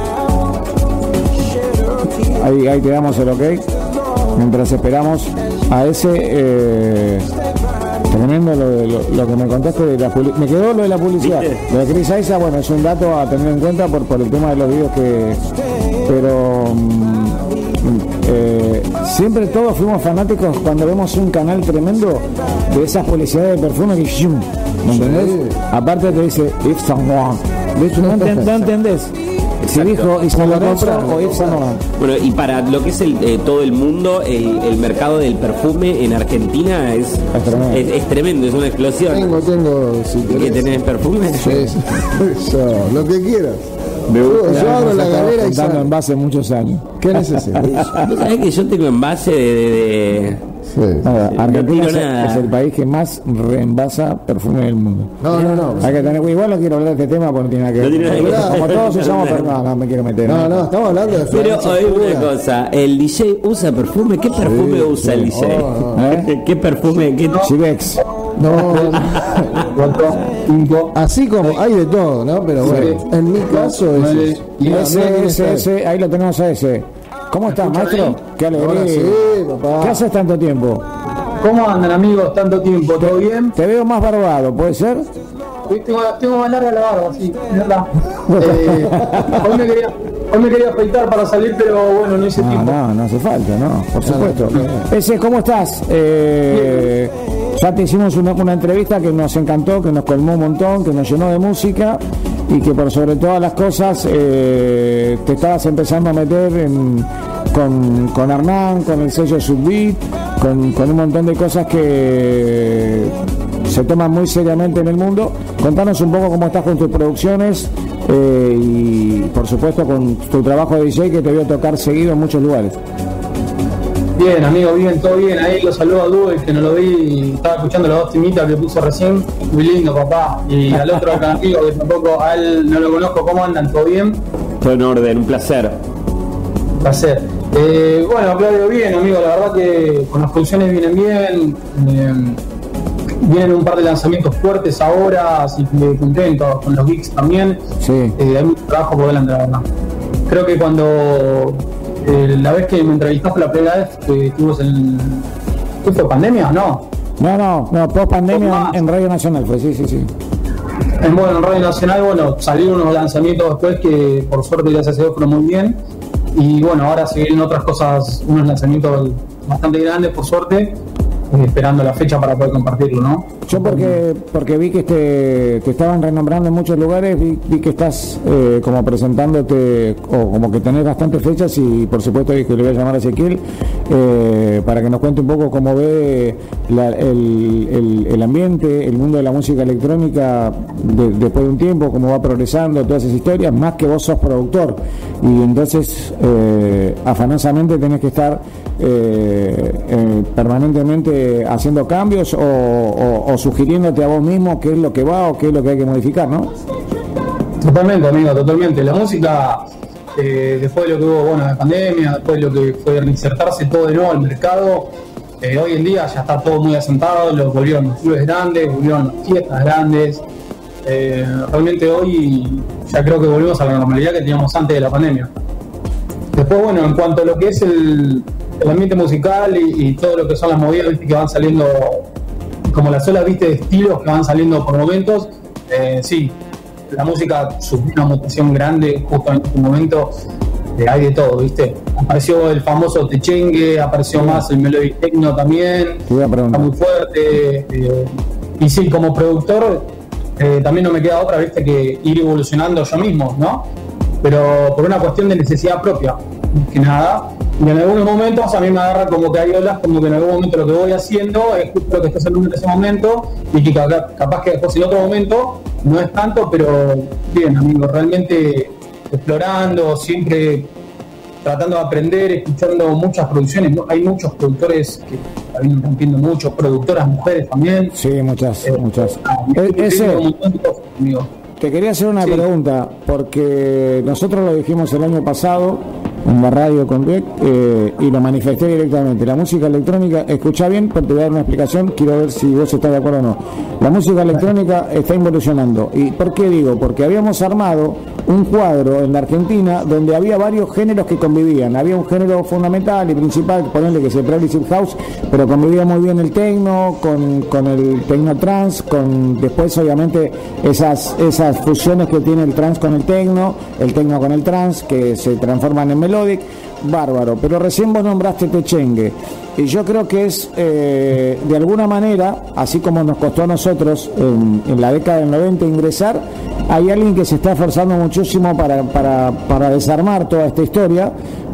Ahí, ahí te damos el ok. Mientras esperamos a ese... Eh, tremendo lo, de, lo, lo que me contaste de la publicidad. Me quedó lo de la publicidad. Lo de Chris Isaak, bueno, es un dato a tener en cuenta por, por el tema de los videos que... Pero... Eh, siempre todos fuimos fanáticos cuando vemos un canal tremendo de esas publicidades de perfume que... ¿Me entendés? Sí. Aparte te dice Yves Saint Laurent. ¿No, ent- ¿No entendés? Si dijo Yves Saint Laurent o Yves Saint Laurent. Bueno, y para lo que es el, eh, todo el mundo, el, el mercado del perfume en Argentina es, es, tremendo. Es, es tremendo, es una explosión. Tengo, tengo, si ¿Qué tenés perfume? Sí, eso, lo que quieras. Me gusta. Yo abro la galera y salgo en base muchos años. ¿Qué necesitas? ¿Tú sabés que yo tengo envase de... de, de... Sí. Nada, Argentina no es, es el país que más reenvasa perfume del mundo. No, no, no. Hay que tener, igual no quiero hablar de este tema porque no tiene nada que ver. No no Como todos usamos perfume, no, no me quiero meter. No, no, estamos hablando de Pero oye una cosa, ¿el D J usa perfume? ¿Qué perfume sí, usa sí. el D J? Oh, no. ¿Eh? ¿Qué perfume? ¿Qué Chivex? No, no. Así como hay de todo, ¿no? Pero bueno, sí. en mi caso es ese. Y ese, ese, ese, ahí lo tenemos a ese. ¿Cómo estás, maestro? Qué alegría. Sí, papá. ¿Qué haces tanto tiempo? ¿Cómo andan, amigos? Tanto tiempo, ¿todo bien? Te veo más barbado, ¿puede ser? Tengo, tengo más larga la barba, sí, es verdad. Eh, hoy, me quería, hoy me quería afeitar para salir, pero bueno, no hice no, tiempo. No, no hace falta, no, por supuesto. No, no. Ese, ¿cómo estás? Eh, ya te hicimos una, una entrevista que nos encantó, que nos colmó un montón, que nos llenó de música y que por sobre todas las cosas eh, te estabas empezando a meter en, con, con Hernán, con el sello Subbeat, con, con un montón de cosas que se toman muy seriamente en el mundo. Contanos un poco cómo estás con tus producciones eh, y por supuesto con tu trabajo de D J que te veo tocar seguido en muchos lugares. Bien, amigo, bien, todo bien. Ahí lo saludo a Dube, que no lo vi, estaba escuchando las dos timitas que puso recién. Muy lindo, papá. Y al otro amigo, que tampoco a él no lo conozco, ¿cómo andan? ¿Todo bien? Todo en orden, un placer. Un placer. Eh, bueno, Claudio, bien, amigo, la verdad que con las producciones vienen bien. Eh, vienen un par de lanzamientos fuertes ahora, así que contento con los gigs también. Sí. Eh, hay mucho trabajo por delante, la verdad. Creo que cuando... Eh, la vez que me entrevistaste la primera vez que estuvimos en... ¿Qué fue? ¿Pandemia? No. No, no, no, post pandemia en, en Radio Nacional fue, sí, sí, sí. En, bueno, en Radio Nacional, bueno, salieron unos lanzamientos después que por suerte gracias a Dios fueron muy bien. Y bueno, ahora se vienen otras cosas, unos lanzamientos bastante grandes por suerte, eh, esperando la fecha para poder compartirlo, ¿no? Yo porque porque vi que te, te estaban renombrando en muchos lugares, vi, vi que estás eh, como presentándote o como que tenés bastantes fechas y por supuesto dije que le voy a llamar a Ezequiel eh, para que nos cuente un poco cómo ve la, el, el, el ambiente, el mundo de la música electrónica de, después de un tiempo, cómo va progresando, todas esas historias, más que vos sos productor y entonces eh, afanosamente tenés que estar eh, eh, permanentemente haciendo cambios o, o, o sugiriéndote a vos mismo qué es lo que va o qué es lo que hay que modificar, ¿no? Totalmente, amigo, totalmente. La música, eh, después de lo que hubo, bueno, de pandemia, después de lo que fue insertarse todo de nuevo al mercado, eh, hoy en día ya está todo muy asentado, los volvieron los clubes grandes, volvieron las fiestas grandes. Eh, realmente hoy ya creo que volvimos a la normalidad que teníamos antes de la pandemia. Después, bueno, en cuanto a lo que es el, el ambiente musical y, y todo lo que son las movidas, ¿viste? Que van saliendo, como las olas, viste, de estilos que van saliendo por momentos, eh, sí, la música sufrió una mutación grande justo en este momento, eh, hay de todo, ¿viste? Apareció el famoso techengue, apareció más el melodic techno también, está muy fuerte. Eh, y sí, como productor, eh, también no me queda otra, ¿viste? Que ir evolucionando yo mismo, ¿no? Pero por una cuestión de necesidad propia, que nada. Y en algunos momentos a mí me agarra como que hay olas, como que en algún momento lo que voy haciendo es justo lo que estoy haciendo en ese momento, y que capaz que después en otro momento no es tanto, pero bien, amigo, realmente explorando, siempre tratando de aprender, escuchando muchas producciones. Hay muchos productores que también rompiendo mucho, productoras mujeres también. Sí, muchas, eh, muchas. Ah, Eh, ese- un montón de cosas, amigo. Te quería hacer una Sí. pregunta, porque nosotros lo dijimos el año pasado en la radio con Beck, eh, y lo manifesté directamente. La música electrónica, escucha bien, porque te voy a dar una explicación, quiero ver si vos estás de acuerdo o no. La música electrónica está involucionando. ¿Y por qué digo? Porque habíamos armado un cuadro en la Argentina donde había varios géneros que convivían. Había un género fundamental y principal, ponerle que es el Progressive House, pero convivía muy bien el techno, con, con el techno trance, con después obviamente esas, esas fusiones que tiene el trance con el techno, el techno con el trance, que se transforman en melodic, bárbaro. Pero recién vos nombraste techengue, y yo creo que es eh, de alguna manera, así como nos costó a nosotros en, en la década del noventa ingresar, hay alguien que se está esforzando muchísimo para, para, para desarmar toda esta historia,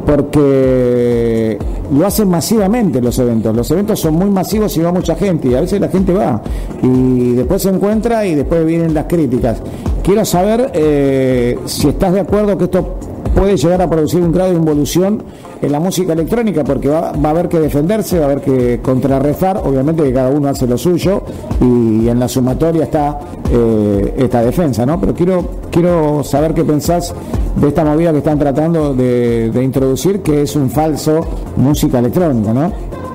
porque lo hacen masivamente los eventos. Los eventos son muy masivos y va mucha gente, y a veces la gente va y después se encuentra y después vienen las críticas. Quiero saber eh, si estás de acuerdo que esto puede llegar a producir un grado de involución en la música electrónica, porque va, va a haber que defenderse, va a haber que contrarrestar, obviamente que cada uno hace lo suyo, y en la sumatoria está eh, esta defensa, ¿no? Pero quiero quiero saber qué pensás de esta movida que están tratando de, de introducir, que es un falso música electrónica, ¿no?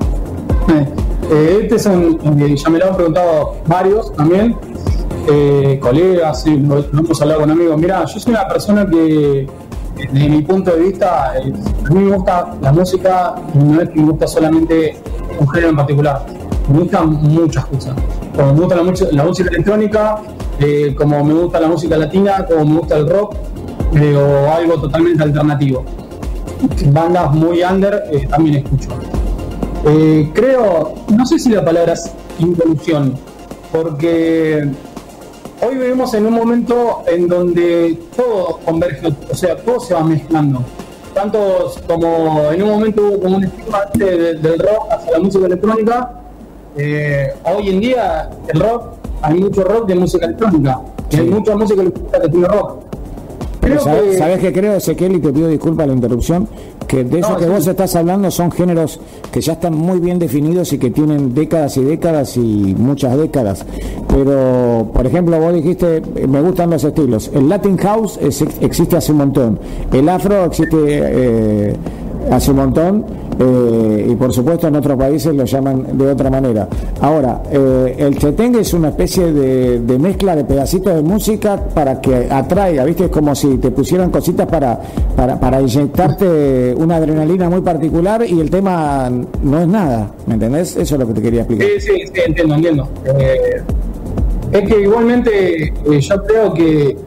Eh, eh, este es un, eh, ya me lo han preguntado varios también, eh, colegas, sí, lo, lo hemos hablado con amigos. Mira, yo soy una persona que, desde mi punto de vista, eh, a mí me gusta la música, no es que me gusta solamente un género en particular, me gustan muchas cosas. Como me gusta la, mucha, la música electrónica, eh, como me gusta la música latina, como me gusta el rock, eh, o algo totalmente alternativo. Bandas muy under eh, también escucho. Eh, creo, no sé si la palabra es involución, porque hoy vivimos en un momento en donde todo converge, o sea, todo se va mezclando. Tanto como en un momento hubo como un estigma de, de, del rock hacia la música electrónica, eh, hoy en día el rock, hay mucho rock de música electrónica, y hay mucha música electrónica que tiene rock. Pero Creo ¿sabes, que- ¿sabes qué creo, Ezequiel? Y te pido disculpas la interrupción, que de eso No, que sí. vos estás hablando son géneros que ya están muy bien definidos y que tienen décadas y décadas y muchas décadas. Pero, por ejemplo, vos dijiste, eh, me gustan los estilos. El Latin House es- existe hace un montón. El Afro existe eh, hace un montón. Eh, y por supuesto en otros países lo llaman de otra manera. Ahora, eh, el chetengue es una especie de, de mezcla de pedacitos de música para que atraiga, ¿viste? Es como si te pusieran cositas para, para, para inyectarte una adrenalina muy particular, y el tema no es nada, ¿me entendés? Eso es lo que te quería explicar. Sí, sí, sí, entiendo, entiendo. Eh, es que igualmente eh, yo creo que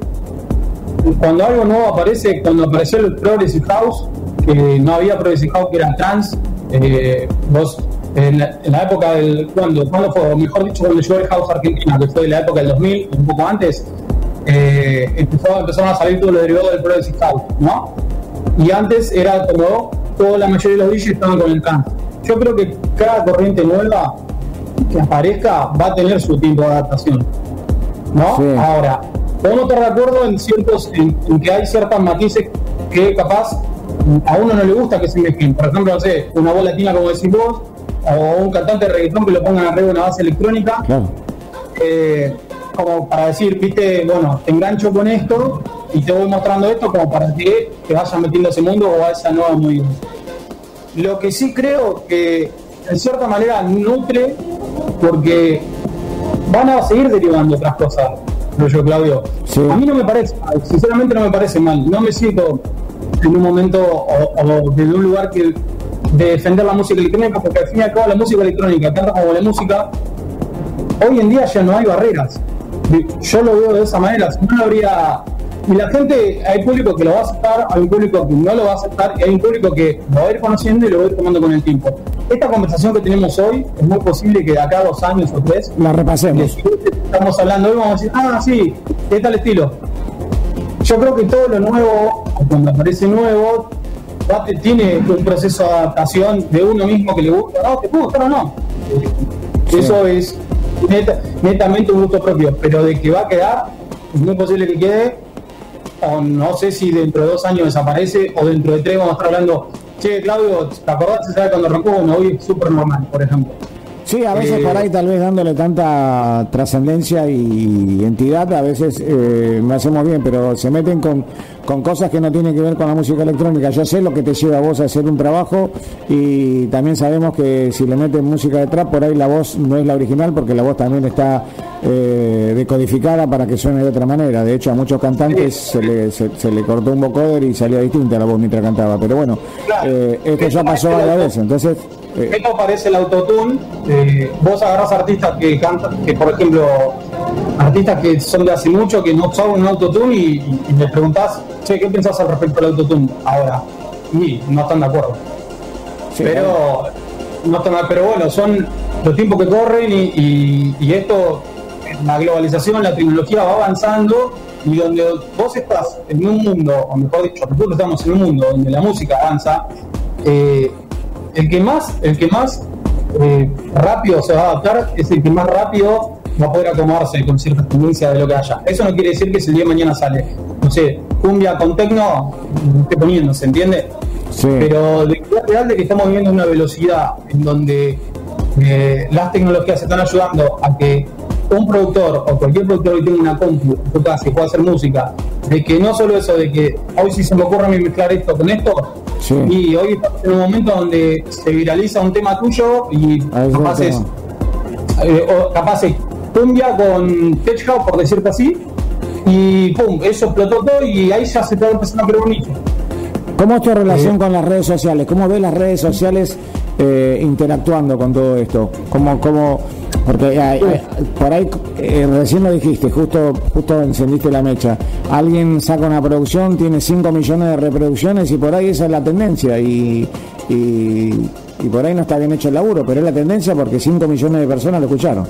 cuando algo nuevo aparece, cuando apareció el Progressive House, que no había Progressive House, que era trans, eh, vos en la, en la época del, ¿cuándo, ¿cuándo fue? O mejor dicho, cuando llegó el House Argentina, que fue de la época del dos mil, un poco antes, eh, empezó, empezaron a salir todos los derivados del Progressive House, ¿no? Y antes era como toda la mayoría de los D Js estaban con el trance. Yo creo que cada corriente nueva que aparezca va a tener su tiempo de adaptación, ¿no? Sí. Ahora, podemos estar de acuerdo en ciertos, en, en que hay ciertas matices que capaz a uno no le gusta que se mezclen. Por ejemplo, no sé, una voz latina como decís vos, o un cantante de reggaetón que lo pongan arriba de una base electrónica, Claro. eh, como para decir, viste, bueno, te engancho con esto y te voy mostrando esto como para que te vayas metiendo a ese mundo o a esa nueva movida. Lo que sí creo que en cierta manera nutre, porque van a seguir derivando otras cosas, creo yo, Claudio. Sí. A mí no me parece mal, sinceramente no me parece mal, no me siento en un momento o, o desde un lugar que de defender la música electrónica, porque al fin y al cabo la música electrónica, tanto como la música, hoy en día ya no hay barreras. Yo lo veo de esa manera, si no, no habría Y la gente, hay público que lo va a aceptar, hay un público que no lo va a aceptar, y hay un público que lo va a ir conociendo y lo va a ir tomando con el tiempo. Esta conversación que tenemos hoy, es muy posible que de acá a dos años o tres, la repasemos. Estamos hablando hoy, vamos a decir, ah, sí, ¿qué tal estilo? Yo creo que todo lo nuevo, cuando aparece nuevo, tiene un proceso de adaptación de uno mismo que le gusta, no, te puede gustar o no. Sí. Eso es neta, netamente un gusto propio, pero de que va a quedar, es muy posible que quede, o no sé si dentro de dos años desaparece, o dentro de tres vamos a estar hablando, che, Claudio, ¿te acordás de saber cuando arrancó? Bueno, hoy es súper normal, por ejemplo. Sí, a veces eh, por ahí tal vez dándole tanta trascendencia y entidad, a veces eh, me hacemos bien, pero se meten con, con cosas que no tienen que ver con la música electrónica. Yo sé lo que te lleva a vos a hacer un trabajo y también sabemos que si le meten música de trap, por ahí la voz no es la original porque la voz también está eh, decodificada para que suene de otra manera. De hecho, a muchos cantantes se le, se, se le cortó un vocoder y salía distinta la voz mientras cantaba. Pero bueno, eh, esto ya pasó varias veces, entonces... Esto parece el autotune. Eh, vos agarrás artistas que cantan, que por ejemplo, artistas que son de hace mucho, que no son un autotune y, y, y le preguntás, che, ¿qué pensás al respecto del autotune ahora? Y no están de acuerdo. Sí, pero, claro. no están, pero bueno, son los tiempos que corren y, y, y esto, la globalización, la tecnología va avanzando y donde vos estás en un mundo, o mejor dicho, nosotros estamos en un mundo donde la música avanza, eh, El que más, el que más eh, rápido se va a adaptar es el que más rápido va a poder acomodarse con ciertas tendencias de lo que haya. Eso no quiere decir que si el día de mañana sale, no sé, cumbia con tecno, esté poniendo, ¿se entiende? Sí. Pero de que es real de que estamos viviendo una velocidad en donde eh, las tecnologías se están ayudando a que un productor o cualquier productor que tenga una compu en su casa y pueda hacer música, de que no solo eso, de que hoy si se me ocurre a mí mezclar esto con esto, sí. Y hoy estamos en un momento donde se viraliza un tema tuyo y capaz es, eh, o capaz es cumbia con tech house, por decirte así, y pum, eso explotó todo y ahí ya se está empezando a crear un nicho. ¿Cómo es tu relación eh. con las redes sociales? ¿Cómo ves las redes sociales eh, interactuando con todo esto? ¿Cómo, cómo, porque hay, hay, por ahí eh, recién lo dijiste, justo justo encendiste la mecha. Alguien saca una producción, tiene cinco millones de reproducciones y por ahí esa es la tendencia y, y, y por ahí no está bien hecho el laburo, pero es la tendencia porque cinco millones de personas lo escucharon.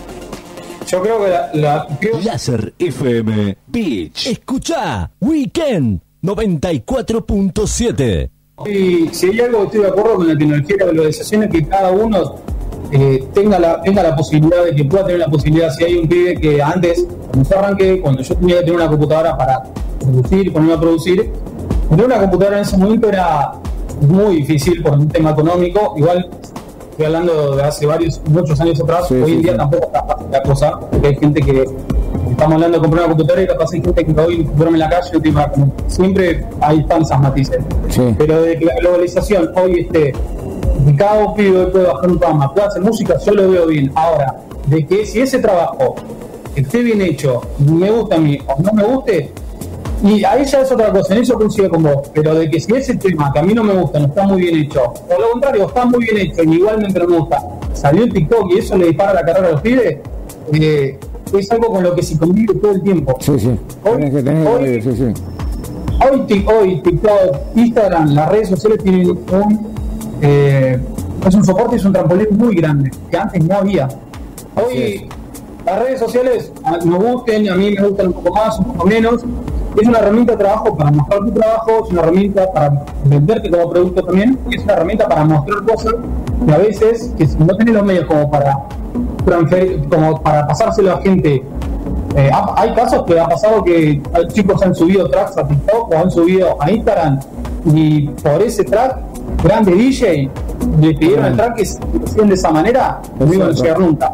Yo creo que la... la creo... Láser F M Beach. Escucha Weekend noventa y cuatro punto siete. Y si hay algo que estoy de acuerdo con la tecnología y la globalización es que cada uno eh, tenga, la, tenga la posibilidad de que pueda tener la posibilidad. Si hay un pibe que antes, cuando yo arranqué, cuando yo tenía que tener una computadora para producir, ponerme a producir, tener una computadora en ese momento era muy difícil por un tema económico. Igual estoy hablando de hace varios, muchos años atrás, sí, hoy sí, en día sí. Tampoco está fácil la cosa, porque hay gente que estamos hablando de comprar una computadora y capaz hay gente que hoy duerme en la calle, tema, como siempre hay están esas matices. Sí. Pero de que la globalización hoy esté, que cada pibe puede bajar un programa, puede hacer música, yo lo veo bien. Ahora, de que si ese trabajo esté bien hecho, me gusta a mí o no me guste, y ahí ya es otra cosa, en eso coincido con vos, pero de que si ese tema que a mí no me gusta, no está muy bien hecho, o lo contrario, está muy bien hecho y igualmente no me gusta, salió en TikTok y eso le dispara la carrera a los pibes, eh, es algo con lo que se convive todo el tiempo. Sí, sí. Hoy, que tener, hoy, sí, sí. Hoy, hoy TikTok, Instagram, las redes sociales tienen un eh, es un soporte, es un trampolín muy grande que antes no había. Hoy las redes sociales nos gusten, a mí me gustan un poco más, un poco menos. Es una herramienta de trabajo para mostrar tu trabajo, es una herramienta para venderte como producto también, y es una herramienta para mostrar cosas que a veces, que si no tenés los medios como para transferir, como para pasárselo a gente. Eh, hay casos que ha pasado que chicos han subido tracks a TikTok o han subido a Instagram y por ese track, grande D J, le pidieron el track que se hacían de esa manera, no iban a llegar nunca.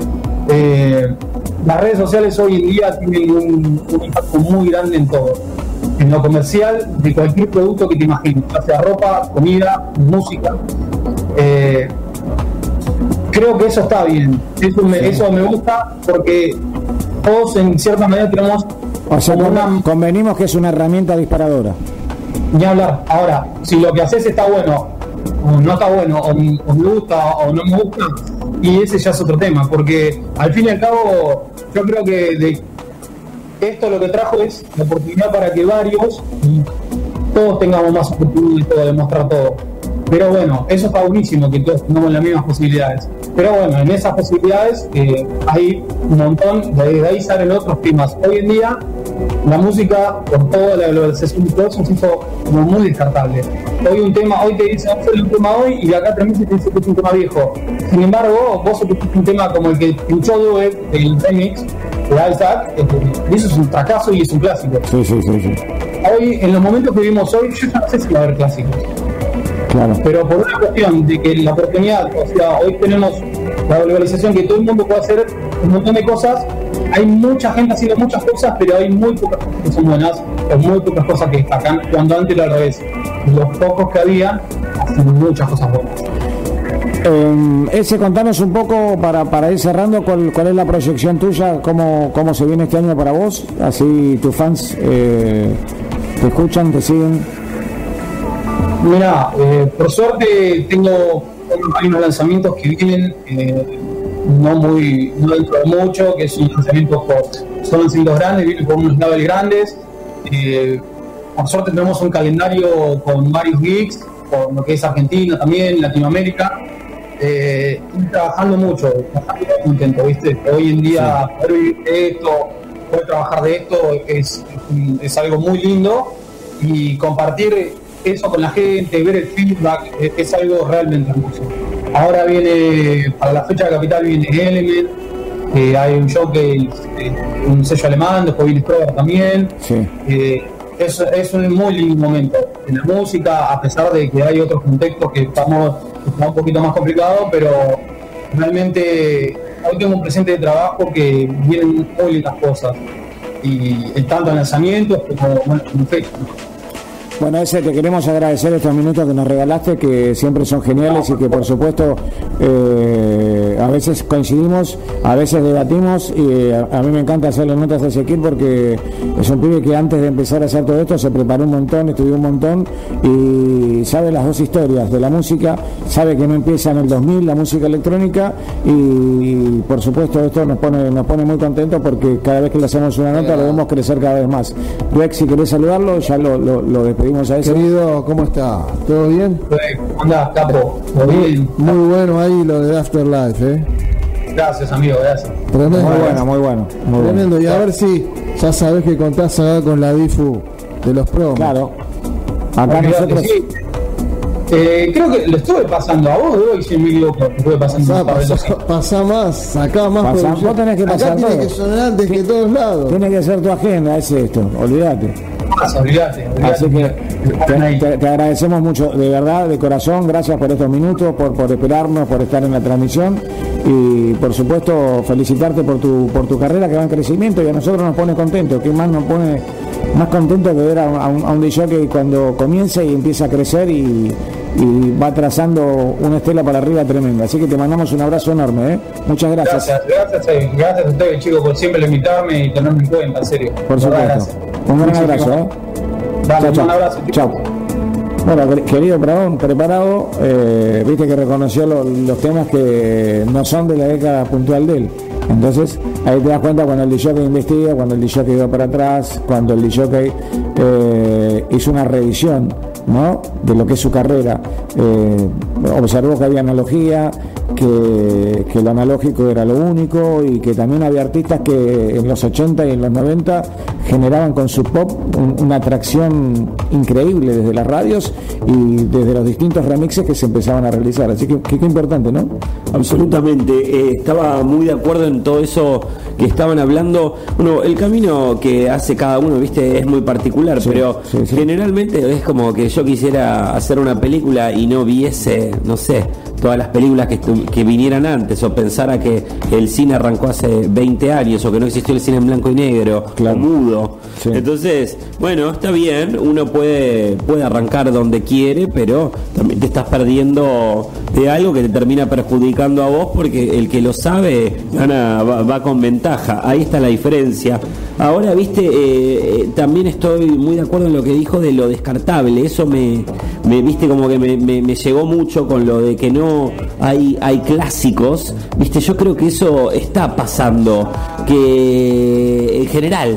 Eh, las redes sociales hoy en día tienen un, un impacto muy grande en todo, en lo comercial, de cualquier producto que te imagines, ya sea ropa, comida, música. Eh, creo que eso está bien, eso me, sí. eso me gusta porque todos en cierta manera tenemos, o sea, como una... convenimos que es una herramienta disparadora. Ni hablar. Ahora, si lo que haces está bueno o no está bueno, o, o me gusta o no me gusta, y ese ya es otro tema, porque al fin y al cabo yo creo que de, esto lo que trajo es la oportunidad para que varios y todos tengamos más oportunidad de demostrar todo. Pero bueno, eso está buenísimo, que todos tengamos las mismas posibilidades. Pero bueno, en esas posibilidades eh, hay un montón, de, de ahí salen otros temas. Hoy en día, la música, por toda la globalización y todo eso, se hizo como muy descartable. Hoy un tema, hoy te dicen, vamos a hacer un tema hoy, y de acá tres meses te dicen que es un tema viejo. Sin embargo, vos escuchaste un tema como el que pinchó Due, el remix de Isaac, eh, eso es un fracaso y es un clásico. Sí, sí, sí, sí. Hoy, en los momentos que vivimos hoy, yo ya no sé si va a haber clásicos. Claro. Pero por una cuestión de que la oportunidad, o sea, hoy tenemos la globalización, que todo el mundo puede hacer un montón de cosas, hay mucha gente haciendo muchas cosas, pero hay muy pocas cosas que son buenas, o muy pocas cosas que destacan, cuando antes era al revés. Los pocos que había hacían muchas cosas buenas. Eh, ese, contanos un poco, para, para ir cerrando, cuál, cuál es la proyección tuya, cómo, cómo se viene este año para vos, así tus fans eh, te escuchan, te siguen. Mira, eh, por suerte tengo hay unos lanzamientos que vienen eh, no muy no dentro de mucho, que son lanzamientos por, son lanzamientos grandes, vienen con unos labels grandes. Eh, por suerte tenemos un calendario con varios gigs, por lo que es Argentina también, Latinoamérica. Eh, y trabajando mucho, trabajando muy contento, ¿viste? Hoy en día poder vivir de esto, poder trabajar de esto es, es algo muy lindo, y compartir eso con la gente, ver el feedback, es, es algo realmente hermoso. Ahora viene, para la fecha de Capital viene Element, eh, hay un show que eh, un sello alemán, después viene Strober también. Sí. Eh, es, es un muy lindo momento en la música, a pesar de que hay otros contextos que estamos está un poquito más complicado, pero realmente hoy tengo un presente de trabajo que vienen muy lindas cosas, y tanto en lanzamientos como bueno, en fecha. Bueno, ese, te queremos agradecer estos minutos que nos regalaste, que siempre son geniales, y que por supuesto eh, a veces coincidimos, a veces debatimos, y eh, a mí me encanta hacerle notas a Ezequiel porque es un pibe que antes de empezar a hacer todo esto se preparó un montón, estudió un montón y sabe las dos historias de la música, sabe que no empieza en el dos mil la música electrónica, y por supuesto esto nos pone nos pone muy contentos porque cada vez que le hacemos una nota lo vemos crecer cada vez más. Rex, si querés saludarlo, ya lo, lo, lo despedimos. A ese. Querido, ¿cómo está? ¿Todo bien? ¿Cómo andás, capo? ¿Todo bien? Muy bueno ahí lo de Afterlife, ¿eh? Gracias, amigo, gracias. Tremendo. Muy bueno, muy bueno. Muy Tremendo. bueno. Y a ver si ya sabés que contás acá con la Bifu de los promos. Claro. Acá Olvidate, nosotros... sí. Eh, creo que lo estuve pasando a vos, hoy si me equivoco, lo estuve pasando Pasá, un par de pasá, veces. pasá más, sacá más. Pasá, producción. vos tenés que Acá pasar tiene todo. que sonar antes que todos lados. Tiene que ser tu agenda, es esto, olvídate. Pasa, olvidate, olvidate. Así que te, te- te agradecemos mucho, de verdad, de corazón, gracias por estos minutos, por, por esperarnos, por estar en la transmisión, y por supuesto felicitarte por tu por tu carrera que va en crecimiento, y a nosotros nos pone contentos. ¿Qué más nos pone más contento que ver a, un- a un, a un D J que cuando comienza y empieza a crecer y, y va trazando una estela para arriba tremenda? Así que te mandamos un abrazo enorme, ¿eh? Muchas gracias. Gracias, gracias, eh, gracias a ustedes, chicos, por siempre invitarme y tenerme en cuenta, en serio. Por De verdad, supuesto. gracias. Un gran Muchísimas abrazo, ¿eh? Dale, Chau, un chau. abrazo, chicos. Chau. Bueno, quer- querido Pradón, preparado, eh, viste que reconoció lo- los temas que no son de la década puntual de él. Entonces, ahí te das cuenta cuando el D J investiga, cuando el D J va para atrás, cuando el D J eh, hizo una revisión, ¿no?, de lo que es su carrera. Eh, observó que había analogía, que, que lo analógico era lo único, y que también había artistas que en los ochenta y en los noventa generaban con su pop un- una atracción increíble desde las radios y desde los distintos remixes que se empezaban a realizar. Así que qué importante, ¿no? Absolutamente, eh, estaba muy de acuerdo en todo eso que estaban hablando. Bueno, el camino que hace cada uno, viste, es muy particular, Sí, pero sí, sí. generalmente es como que yo quisiera hacer una película y no viese, no sé, todas las películas que, estu- que vinieran antes, o pensara que el cine arrancó hace veinte años, o que no existió el cine en blanco y negro, Claro. o mudo. Sí. Entonces, bueno, está bien, uno puede, puede arrancar donde quiere, pero también te estás perdiendo de algo que te termina perjudicando a vos, porque el que lo sabe gana, va, va con ventaja. Ahí está la diferencia. Ahora, viste, eh, eh, también estoy muy de acuerdo en lo que dijo de lo descartable. Eso me, me viste, como que me, me, me llegó mucho con lo de que no hay, hay clásicos. Viste, yo creo que eso está pasando, que en general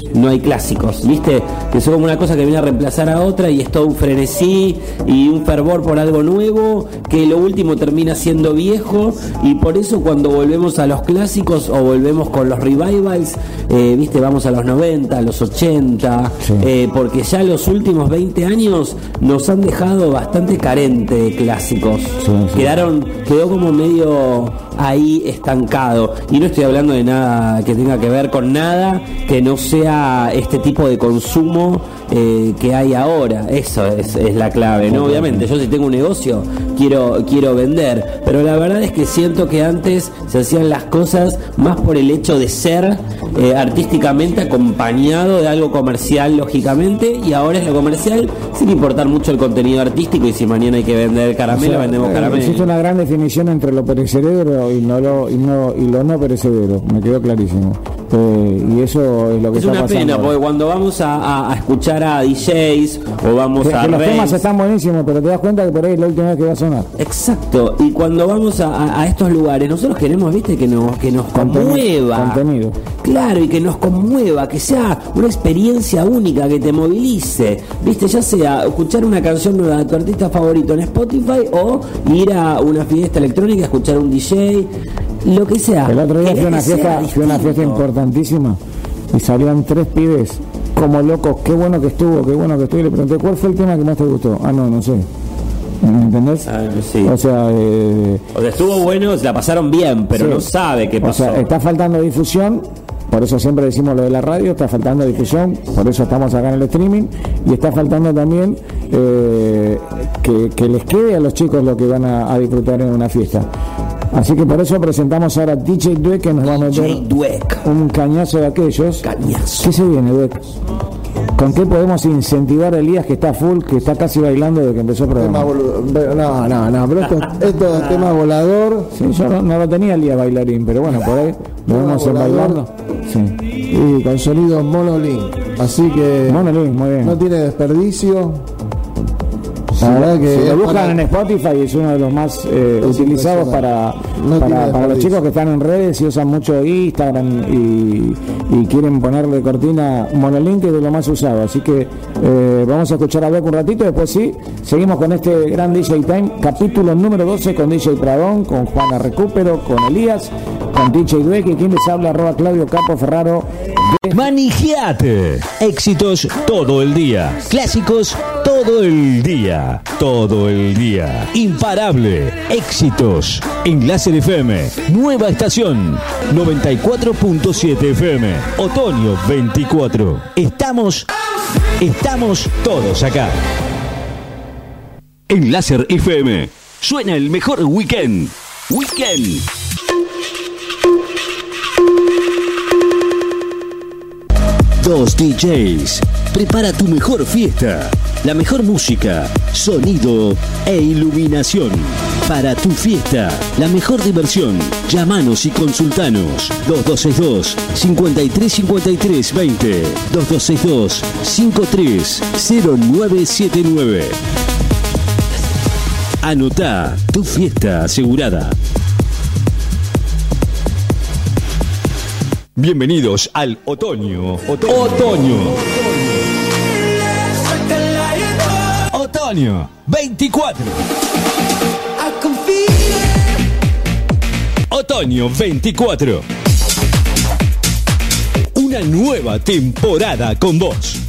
no hay clásicos, ¿viste? Que son como una cosa que viene a reemplazar a otra y es todo un frenesí y un fervor por algo nuevo, que lo último termina siendo viejo, y por eso cuando volvemos a los clásicos o volvemos con los revivals, eh, ¿viste? Vamos a los noventa, a los ochenta, sí. eh, porque ya los últimos veinte años nos han dejado bastante carente de clásicos. Sí, sí. Quedaron, quedó como medio ahí estancado, y no estoy hablando de nada que tenga que ver con nada que no sea este tipo de consumo eh, que hay ahora. Eso es, es la clave, ¿no? Obviamente yo si tengo un negocio quiero, quiero vender, pero la verdad es que siento que antes se hacían las cosas más por el hecho de ser eh, artísticamente acompañado de algo comercial, lógicamente, y ahora es lo comercial sin importar mucho el contenido artístico, y si mañana hay que vender caramelo, o sea, vendemos caramelo. Existe una gran definición entre lo perecedero y, no lo, y, no, y lo no perecedero, me quedó clarísimo. Eh, y eso es lo que es está una pasando. pena, porque cuando vamos a, a, a escuchar a D Js o vamos que, a que los raves, temas están buenísimos, pero te das cuenta que por ahí es la última vez que va a sonar. Exacto, y cuando vamos a, a, a estos lugares nosotros queremos, viste, que nos, que nos conmueva. Contenido. Claro, y que nos conmueva, que sea una experiencia única, que te movilice, viste, ya sea escuchar una canción nueva de tu artista favorito en Spotify o ir a una fiesta electrónica a escuchar un D J, lo que sea. El otro día fui a una fiesta, fui a una fiesta importantísima y salían tres pibes como locos. Qué bueno que estuvo, qué bueno que estuvo. Y le pregunté, ¿cuál fue el tema que más te gustó? Ah, no, no sé. ¿Me entendés? Ah, sí. O sea, eh, o sea, estuvo bueno, se la pasaron bien, pero sí, no sabe qué pasó. O sea, está faltando difusión. Por eso siempre decimos lo de la radio, está faltando difusión, por eso estamos acá en el streaming, y está faltando también eh, que, que les quede a los chicos lo que van a, a disfrutar en una fiesta. Así que por eso presentamos ahora a D J Dweck, que nos va a meter un cañazo de aquellos. Cañazo. ¿Qué se viene, Dweck? ¿Con qué podemos incentivar a Elías, que está full, que está casi bailando desde que empezó el programa? No, no, no, pero esto, esto es tema volador. Sí, yo no, no lo tenía Elías bailarín, pero bueno, por ahí vamos a bailando. Sí. Y con sonido monolink. Así que monolink, muy bien. No tiene desperdicio. La verdad que si lo buscan para... en Spotify, es uno de los más eh, utilizados para, no para, para los chicos que están en redes y usan mucho Instagram y, y quieren ponerle cortina. Monolink es de lo más usado, así que eh, vamos a escuchar a Beck un ratito, después sí, seguimos con este gran D J Time, capítulo número doce con D J Pradón, con Juana Recupero, con Elías, con D J Dweck, y quien les habla, arroba Claudio Capo Ferraro. De... Manigiate, éxitos todo el día, clásicos todo el día, todo el día, imparable, éxitos en Láser F M, nueva estación, noventa y cuatro punto siete F M, otoño veinticuatro, estamos, estamos todos acá. En Láser F M, suena el mejor weekend, weekend. Dos D Js, prepara tu mejor fiesta, la mejor música, sonido e iluminación. Para tu fiesta, la mejor diversión. Llámanos y consultanos. dos dos seis dos, cinco tres cinco tres dos cero, dos dos seis dos, cinco tres cero nueve siete nueve. Anotá tu fiesta asegurada. Bienvenidos al otoño. Otoño. Otoño. Otoño veinticuatro. Otoño veinticuatro. Una nueva temporada con vos.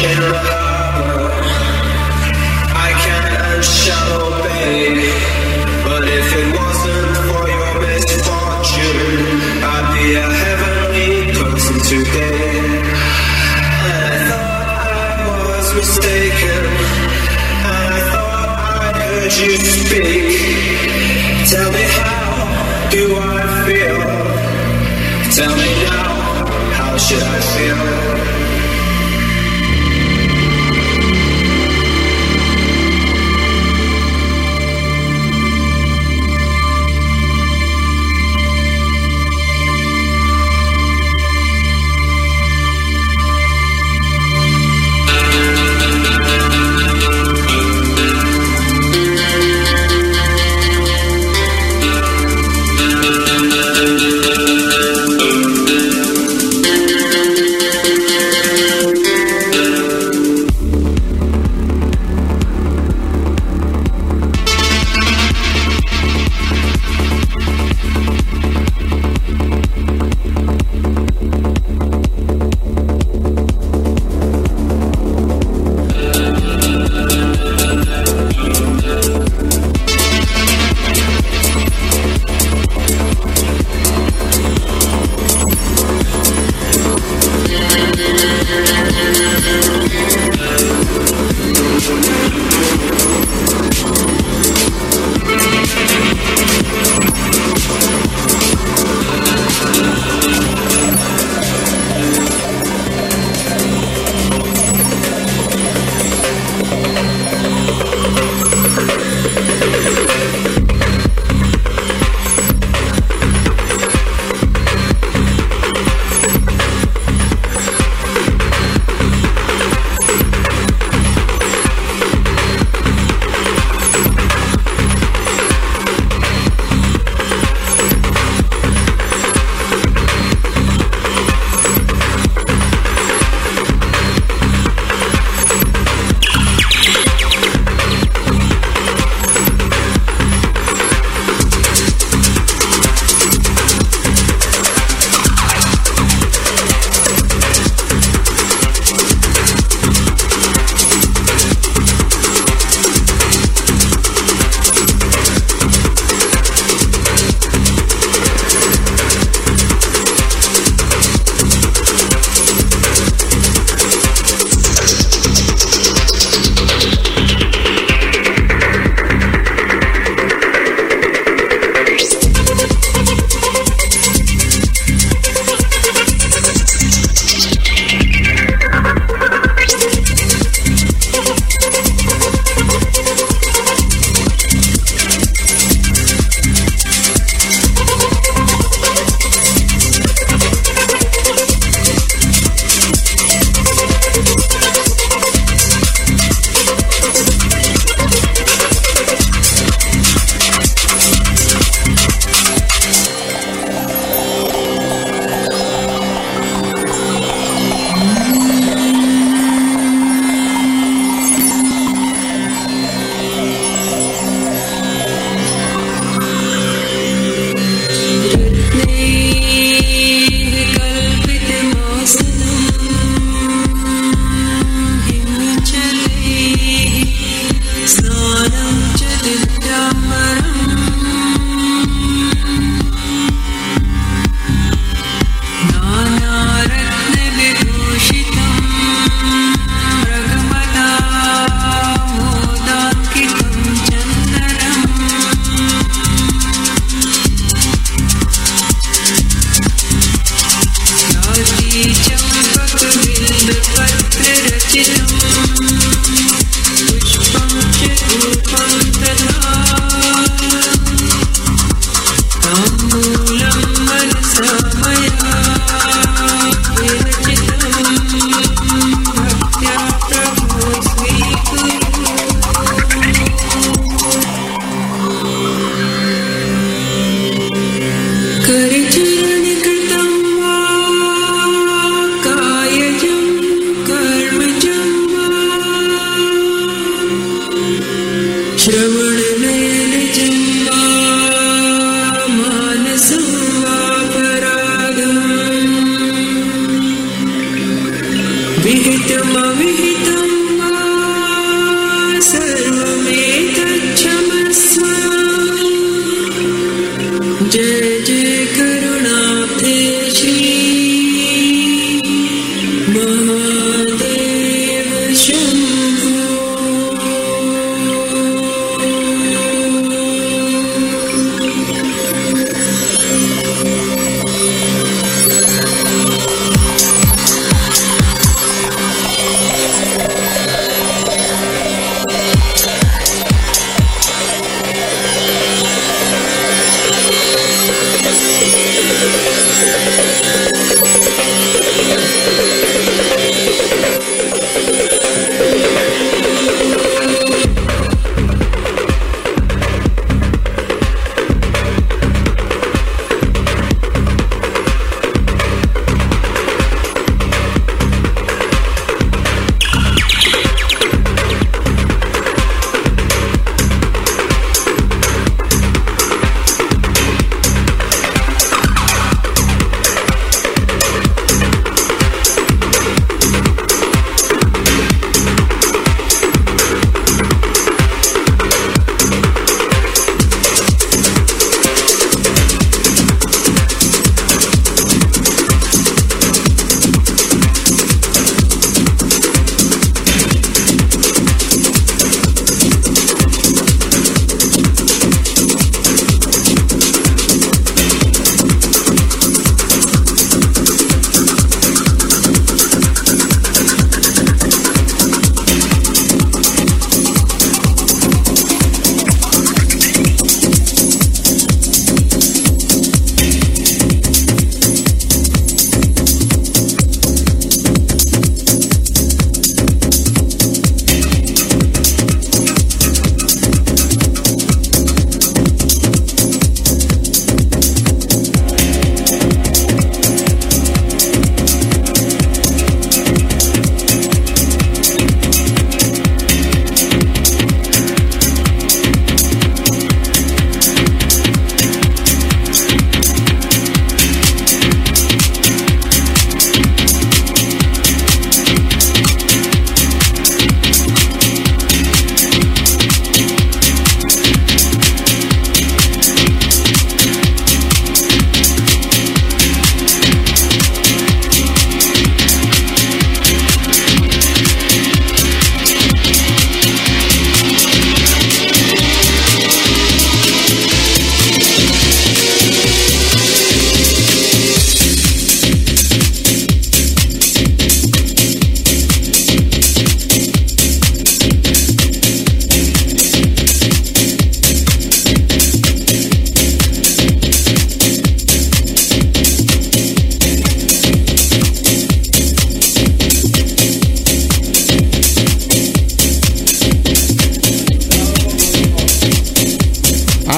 in the harbor. I can't shallow bay, but if it wasn't for your misfortune, I'd be a heavenly person today. And I thought I was mistaken, and I thought I heard you speak. Tell me, how do I feel? Tell me now, how should I feel?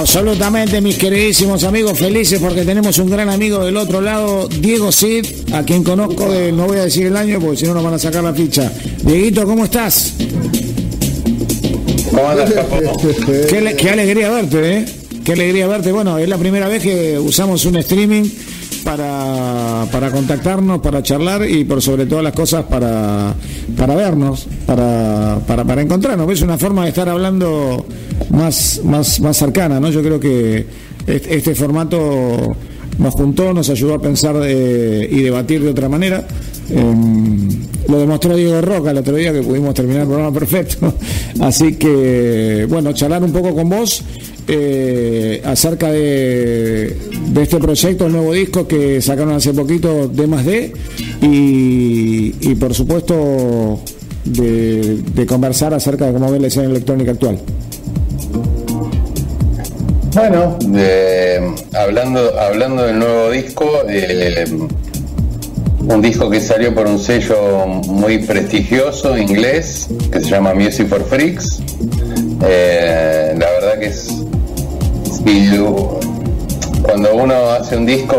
Absolutamente, mis queridísimos amigos, felices porque tenemos un gran amigo del otro lado, Diego Cid, a quien conozco de, no voy a decir el año porque si no nos van a sacar la ficha. Dieguito, ¿cómo estás? ¿Cómo andas, Capo? Qué, le- qué alegría verte, ¿eh? Qué alegría verte. Bueno, es la primera vez que usamos un streaming para, para contactarnos, para charlar y por sobre todas las cosas para, para vernos, para, para, para encontrarnos. Es una forma de estar hablando más, más, más cercana, ¿no? Yo creo que este, este formato nos juntó, nos ayudó a pensar de- y debatir de otra manera. Eh, lo demostró Diego Roca el otro día que pudimos terminar el programa perfecto. Así que, bueno, charlar un poco con vos eh, acerca de, de este proyecto, el nuevo disco que sacaron hace poquito, D más D, y, y por supuesto de, de conversar acerca de cómo ve la escena electrónica actual. Bueno, de- hablando, hablando del nuevo disco, eh, un disco que salió por un sello muy prestigioso inglés que se llama Music for Freaks. Eh, la verdad que es, si, cuando uno hace un disco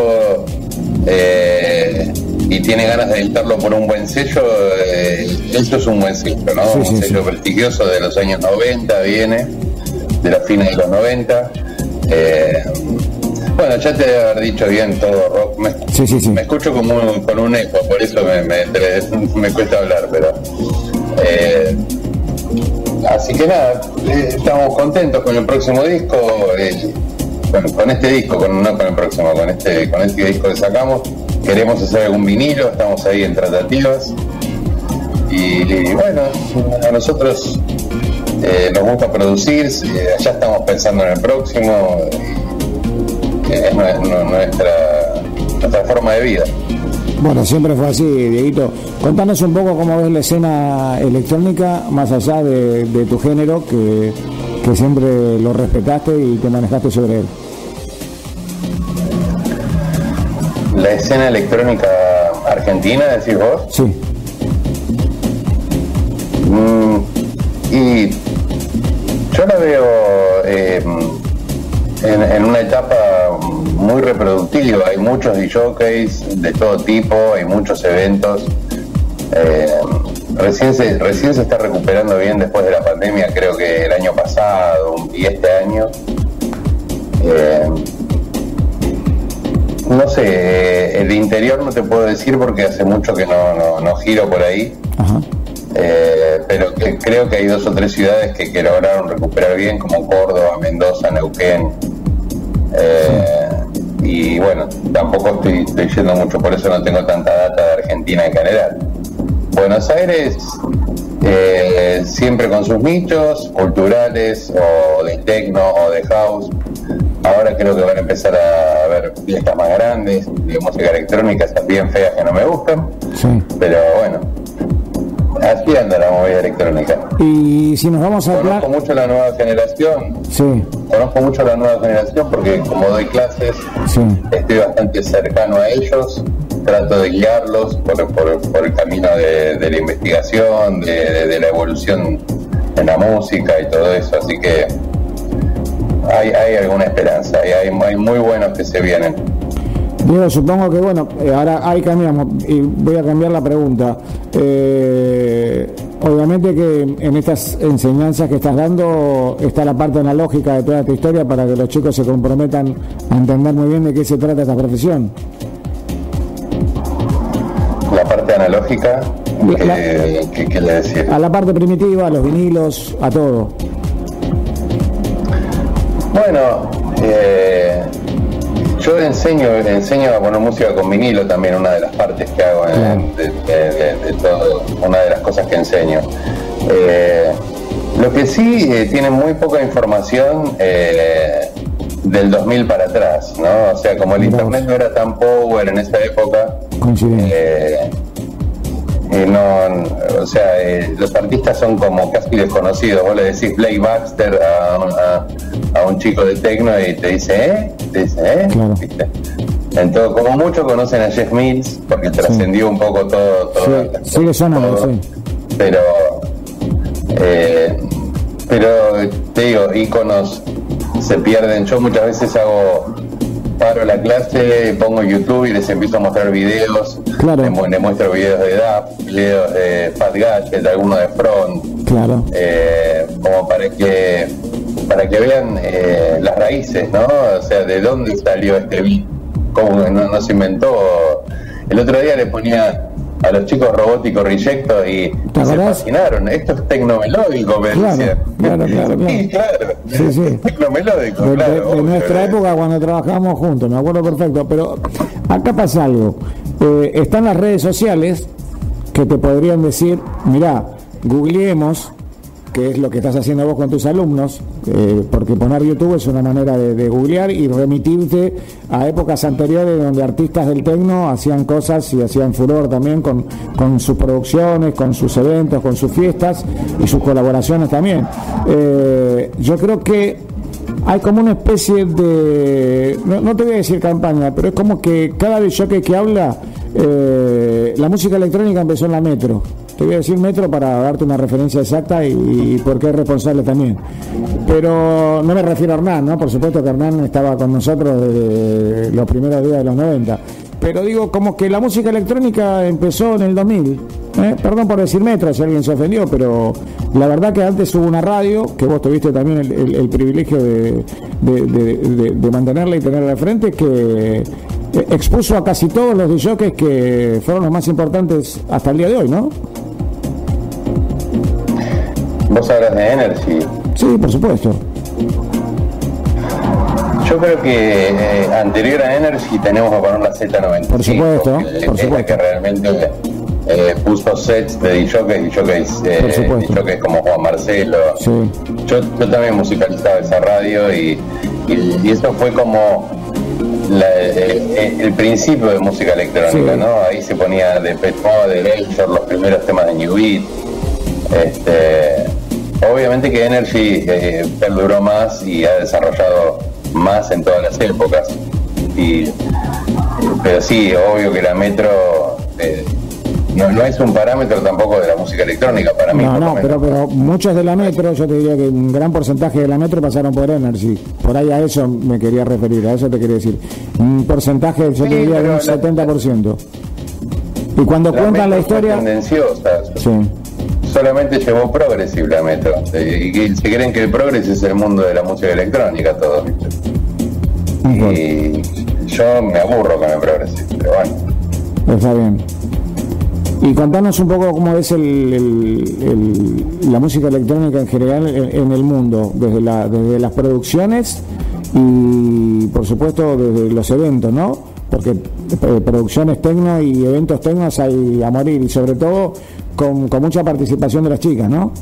eh, y tiene ganas de editarlo por un buen sello, eh, esto es un buen sello, ¿no? Sí, sí, un sí. sello prestigioso de los años noventa, viene de la fines de los noventa. Eh, bueno, ya te debe haber dicho bien todo, Rock. Me, Sí, sí, sí. me escucho como un- con un eco, por eso me, me, me cuesta hablar, pero... eh, así que nada, eh, estamos contentos con el próximo disco. eh, bueno, con este disco, con, no con el próximo, con este, con este disco que sacamos. Queremos hacer algún vinilo, estamos ahí en tratativas. Y, y bueno, a nosotros eh, nos gusta producir, eh, ya estamos pensando en el próximo, que es nue- nue- nuestra, nuestra forma de vida. Bueno, siempre fue así, Dieguito. Contanos un poco cómo ves la escena electrónica, más allá de, de tu género, que, que siempre lo respetaste y te manejaste sobre él. La escena electrónica argentina, decís vos. Sí. Mm, y yo la veo eh, en, en una etapa muy reproductiva. Hay muchos D Js de todo tipo, hay muchos eventos. Eh, recién, se, recién se está recuperando bien después de la pandemia, creo que el año pasado y este año. Eh, no sé, eh, el interior no te puedo decir porque hace mucho que no, no, no giro por ahí. Ajá. Eh, pero que creo que hay dos o tres ciudades que, que lograron recuperar bien, como Córdoba, Mendoza, Neuquén. Eh, y bueno, tampoco estoy, estoy yendo mucho, por eso no tengo tanta data de Argentina en general. Buenos Aires, eh, siempre con sus nichos culturales, o de techno o de house. Ahora creo que van a empezar a ver fiestas más grandes, de música electrónica, esas bien feas que no me gustan. Sí. Pero bueno, así anda la movida electrónica. Y si nos vamos a hablar... Conozco mucho la nueva generación, Sí, conozco mucho la nueva generación porque como doy clases, sí. estoy bastante cercano a ellos, trato de guiarlos por, por, por el camino de, de la investigación, de, de, de la evolución en la música y todo eso, así que hay, hay alguna esperanza, y hay, hay muy buenos que se vienen. Diego, supongo que, bueno, eh, ahora ahí cambiamos y voy a cambiar la pregunta. Eh, obviamente que en estas enseñanzas que estás dando está la parte analógica de toda esta historia para que los chicos se comprometan a entender muy bien de qué se trata esta profesión. La parte analógica, La- la- ¿qué, qué quiere decir? A la parte primitiva, a los vinilos, a todo. Bueno, eh, yo enseño enseño a poner música con vinilo también, una de las partes que hago, en- Claro. de, de- de- de todo, una de las cosas que enseño. Eh, lo que sí eh, tiene muy poca información eh, del dos mil para atrás, ¿no? O sea, como el Mirá vos. internet no era tan power en esa época, Coincidimos. eh, eh, no, o sea, eh, los artistas son como casi desconocidos. Vos le decís Blake Baxter a, un- a, a un chico de techno y te dice, ¿eh? Te dice, ¿eh? Claro. ¿Viste? Entonces, como muchos conocen a Jeff Mills, porque trascendió un poco todo. todo Sí, sigue sonando, todo. sí. Pero, eh, pero te digo, íconos se pierden. Yo muchas veces hago, paro la clase, pongo YouTube y les empiezo a mostrar videos. Claro. Les, les muestro videos de D A P, videos de Fat Gadget, algunos de Front. Claro. Eh, como para que para que vean eh, las raíces, ¿no? O sea, de dónde salió este beat, cómo no, no se inventó. El otro día le ponía a los chicos Robótico Rejecto y, y se fascinaron. Esto es tecnomelódico, me claro, decían. Claro, claro, claro. Sí, claro. Sí, sí. Es tecnomelódico, de, claro. de, de obvio, nuestra ¿eh? época, cuando trabajábamos juntos, me acuerdo perfecto. Pero acá pasa algo. Eh, están las redes sociales que te podrían decir, mirá, googleemos, que es lo que estás haciendo vos con tus alumnos, eh, porque poner YouTube es una manera de, de googlear y remitirte a épocas anteriores donde artistas del tecno hacían cosas y hacían furor también con, con sus producciones, con sus eventos, con sus fiestas y sus colaboraciones también. Eh, yo creo que hay como una especie de, no, no te voy a decir campaña, pero es como que cada disjockey que habla, eh, la música electrónica empezó en la Metro. Te voy a decir Metro para darte una referencia exacta y, y porque es responsable también. Pero no me refiero a Hernán, ¿no? Por supuesto que Hernán estaba con nosotros desde los primeros días de los noventa. Pero digo, como que la música electrónica empezó en el dos mil. ¿eh? Perdón por decir Metro, si alguien se ofendió, pero la verdad que antes hubo una radio, que vos tuviste también el, el, el privilegio de, de, de, de, de mantenerla y tenerla al frente, que expuso a casi todos los disjockeys que fueron los más importantes hasta el día de hoy, ¿no? Vos hablas de Energy. Sí, por supuesto. Yo creo que eh, anterior a Energy tenemos que poner la Z noventa y cinco. Por supuesto, que por es supuesto. la que realmente eh, puso sets de DJs, DJs, eh, DJs como Juan Marcelo. Sí. Yo, yo también musicalizaba esa radio y, y, y eso fue como la, eh, el principio de música electrónica, sí. ¿no? Ahí se ponía de Pet Mode, de Elshore, los primeros temas de New Beat. Este, obviamente que Energy eh, perduró más y ha desarrollado más en todas las épocas, y, pero sí, obvio que la Metro eh, no, no es un parámetro tampoco de la música electrónica para mí. No, no, pero, pero muchos de la Metro, yo te diría que un gran porcentaje de la Metro pasaron por Energy. Por ahí a eso me quería referir, a eso te quería decir. Un porcentaje, yo sí, te diría de un la, setenta por ciento. Y cuando la cuentan la historia... tendenciosa. Sí. Solamente llevó Progressive la Metro, y que se creen que el Progressive es el mundo de la música electrónica, todo. Uh-huh. Y yo me aburro con el Progressive, pero bueno. Está bien. Y contanos un poco cómo es el, el, el, la música electrónica en general en, en el mundo, desde, la, desde las producciones y por supuesto desde los eventos, ¿no? Porque eh, producciones tecno y eventos tecnos hay a morir, y sobre todo con, con mucha participación de las chicas, ¿no?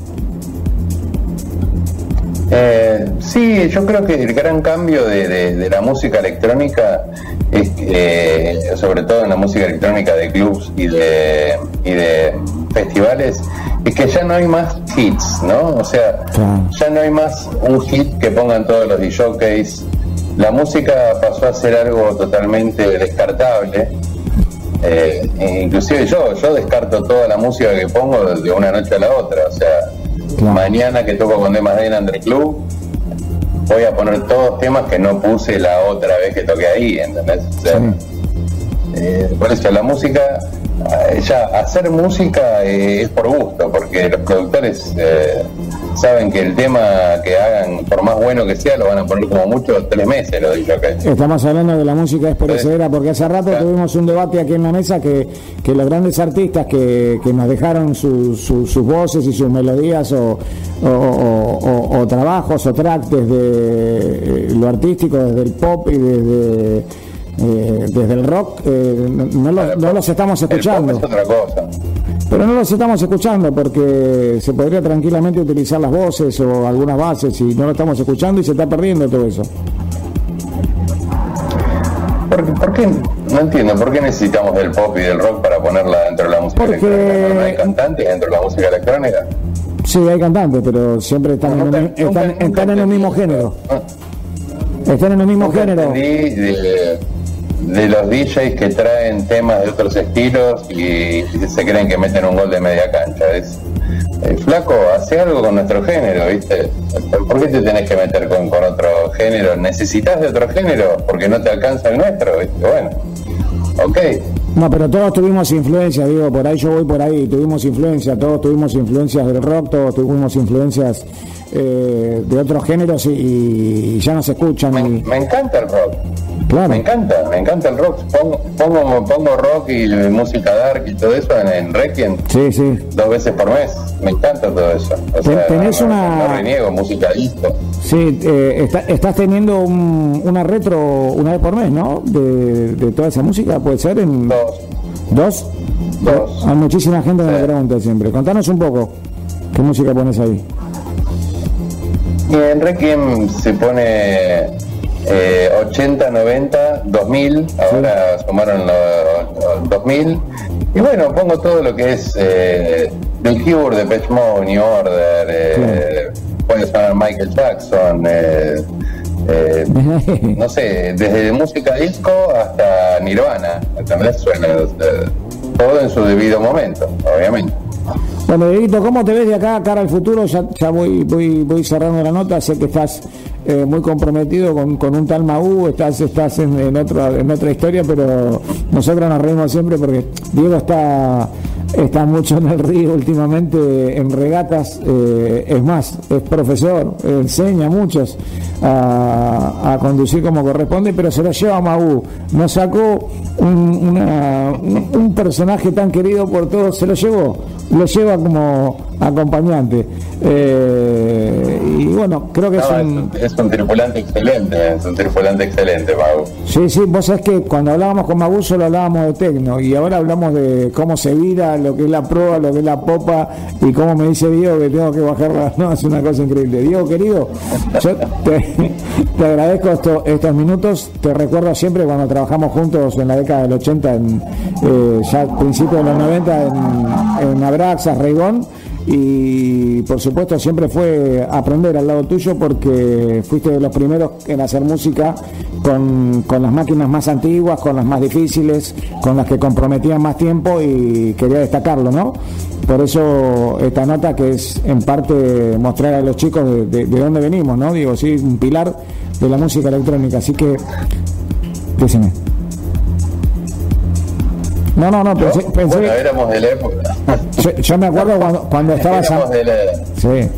Eh, sí, yo creo que el gran cambio de, de, de la música electrónica es que, eh, sobre todo en la música electrónica de clubs y de, y de festivales, es que ya no hay más hits, ¿no? O sea, claro. Ya no hay más un hit que pongan todos los DJs. La música pasó a ser algo totalmente descartable. Eh, inclusive yo, yo descarto toda la música que pongo de una noche a la otra. O sea, claro. Mañana que toco con Demas Dena Under Club, voy a poner todos temas que no puse la otra vez que toqué ahí, ¿entendés? O sea, sí. eh, por eso la música, ya hacer música eh, es por gusto, porque los productores eh, saben que el tema que hagan, por más bueno que sea, lo van a poner como mucho tres meses, lo digo acá. Estamos hablando de la música es perecedera, porque hace rato claro. tuvimos un debate aquí en la mesa que, que los grandes artistas que, que nos dejaron su, su, sus voces y sus melodías o, o, o, o, o trabajos o tracks desde lo artístico, desde el pop y desde eh, desde el rock, eh, no, no, lo, no los estamos escuchando. El pop es otra cosa. Pero no los estamos escuchando porque se podría tranquilamente utilizar las voces o algunas bases y no lo estamos escuchando y se está perdiendo todo eso. ¿Por qué, por qué? No entiendo, ¿por qué necesitamos del pop y del rock para ponerla dentro de la música porque... electrónica? ¿No hay cantantes dentro de la música electrónica? Sí, hay cantantes, pero siempre están, no, en, nunca, están, nunca, están nunca en el mismo género. Ah. Están en el mismo nunca género. Entendí de, de los D Js que traen temas de otros estilos y, y se creen que meten un gol de media cancha. Es, eh, flaco, hace algo con nuestro género, ¿viste? ¿Por qué te tenés que meter con, con otro género? ¿Necesitas de otro género? Porque no te alcanza el nuestro, ¿viste? Bueno, ok. No, pero todos tuvimos influencia, digo, por ahí yo voy por ahí, tuvimos influencia, todos tuvimos influencias del rock, todos tuvimos influencias eh, de otros géneros y, y ya no se escuchan. Me, y... me encanta el rock. Claro. Me encanta, me encanta el rock. Pongo, pongo, pongo rock y música dark y todo eso en, en Requiem. Sí, sí. Dos veces por mes. Me encanta todo eso. O sea, tenés no, una... no reniego, música disco. Sí, eh, está, estás teniendo un, una retro una vez por mes, ¿no? De, de toda esa música, ¿puede ser? En... Dos. ¿Dos? Dos. Hay muchísima gente que sí. me pregunta siempre. Contanos un poco, ¿qué música pones ahí? Y en Requiem se pone eh, ochenta, noventa, dos mil, ahora sumaron los, los dos mil. Y bueno, pongo todo lo que es eh, The Cure, Depeche Mode, New Order, eh, sí. puede sonar Michael Jackson, eh, eh, no sé, desde música disco hasta Nirvana, también suena eh, todo en su debido momento, obviamente. Bueno, Dieguito, ¿cómo te ves de acá cara al futuro? Ya, ya voy, voy, voy cerrando la nota, sé que estás eh, muy comprometido con, con un tal Maú, estás, estás en, en, otro, en otra historia, pero nosotros nos reímos siempre porque Diego está, está mucho en el río últimamente, en regatas, eh, es más, es profesor, enseña a muchos a, a conducir como corresponde, pero se lo lleva a Maú, nos sacó un, una, un, un personaje tan querido por todos, se lo llevó, lo lleva como acompañante, eh, y bueno, creo que no, es, un, es, un, es un tripulante excelente, es un tripulante excelente, Magu. Sí, sí, vos sabés que cuando hablábamos con Magu solo hablábamos de tecno y ahora hablamos de cómo se vira, lo que es la proa, lo que es la popa y cómo me dice Diego que tengo que bajarla, no, es una cosa increíble. Diego, querido, yo te, te agradezco esto, estos minutos, te recuerdo siempre cuando trabajamos juntos en la década del ochenta, en, eh, ya a principios de los noventa en, en Abraxas, Reigón, y por supuesto siempre fue aprender al lado tuyo porque fuiste de los primeros en hacer música con, con las máquinas más antiguas, con las más difíciles, con las que comprometían más tiempo y quería destacarlo, ¿no? Por eso esta nota que es en parte mostrar a los chicos de, de, de dónde venimos, ¿no? Digo, sí, un pilar de la música electrónica, así que decime. No, no, no, pensé, pensé bueno, éramos de la época. Yo, yo me acuerdo cuando, cuando estabas éramos, de la, sí.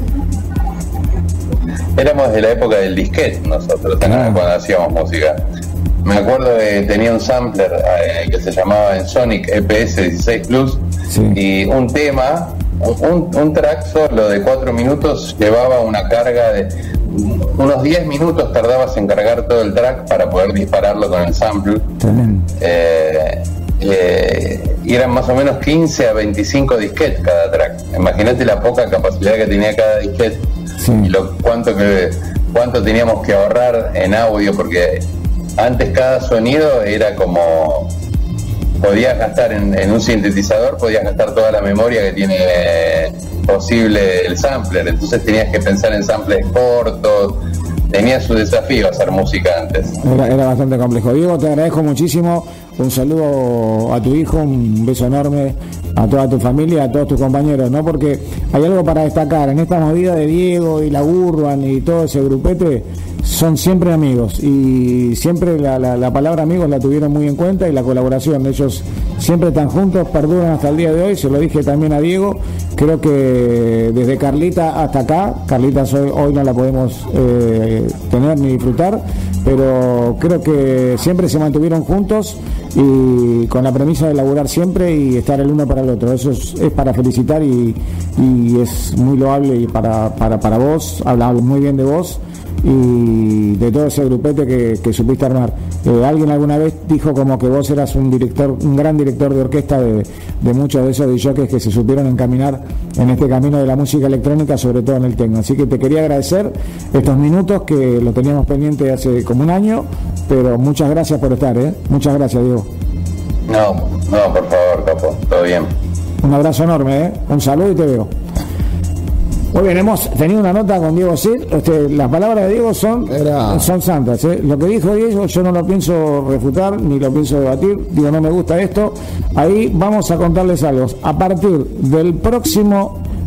éramos de la época del disquete nosotros, Claro. cuando hacíamos música. Me acuerdo que tenía un sampler eh, que se llamaba en Sonic E P S dieciséis Plus, Sí. y un tema, un, un track solo de cuatro minutos llevaba una carga de unos diez minutos, tardabas en cargar todo el track para poder dispararlo con el sample. Tremendo. Eh, Eh, y eran más o menos quince a veinticinco disquetes cada track. Imagínate la poca capacidad que tenía cada disquete, Sí. y lo cuánto que cuánto teníamos que ahorrar en audio, porque antes cada sonido era como podías gastar en, en un sintetizador, podías gastar toda la memoria que tiene eh, posible el sampler, entonces tenías que pensar en samples cortos. Tenía su desafío hacer música antes. Era, era bastante complejo. Diego, te agradezco muchísimo. Un saludo a tu hijo, un beso enorme a toda tu familia, a todos tus compañeros, ¿no? Porque hay algo para destacar. En esta movida de Diego y la Urban y todo ese grupete, son siempre amigos. Y siempre la, la, la palabra amigos la tuvieron muy en cuenta y la colaboración. Ellos siempre están juntos, perduran hasta el día de hoy. Se lo dije también a Diego. Creo que desde Carlita hasta acá, Carlita hoy, hoy no la podemos eh, tener ni disfrutar, pero creo que siempre se mantuvieron juntos y con la premisa de laburar siempre y estar el uno para el otro. Eso es, es para felicitar y, y es muy loable y para, para, para vos, habla muy bien de vos y de todo ese grupete que, que supiste armar. Eh, alguien alguna vez dijo como que vos eras un director, un gran director de orquesta de, de muchos de esos DJs que se supieron encaminar en este camino de la música electrónica, sobre todo en el techno. Así que te quería agradecer estos minutos que lo teníamos pendiente hace como un año, pero muchas gracias por estar, ¿eh? Muchas gracias, Diego. No, no, por favor, capo, todo bien. Un abrazo enorme, ¿eh? Un saludo y te veo. Muy bien, hemos tenido una nota con Diego Cid. Este, las palabras de Diego son, Era. son santas, ¿eh? Lo que dijo Diego yo no lo pienso refutar ni lo pienso debatir. Digo, no me gusta esto. Ahí vamos a contarles algo. A partir del próximo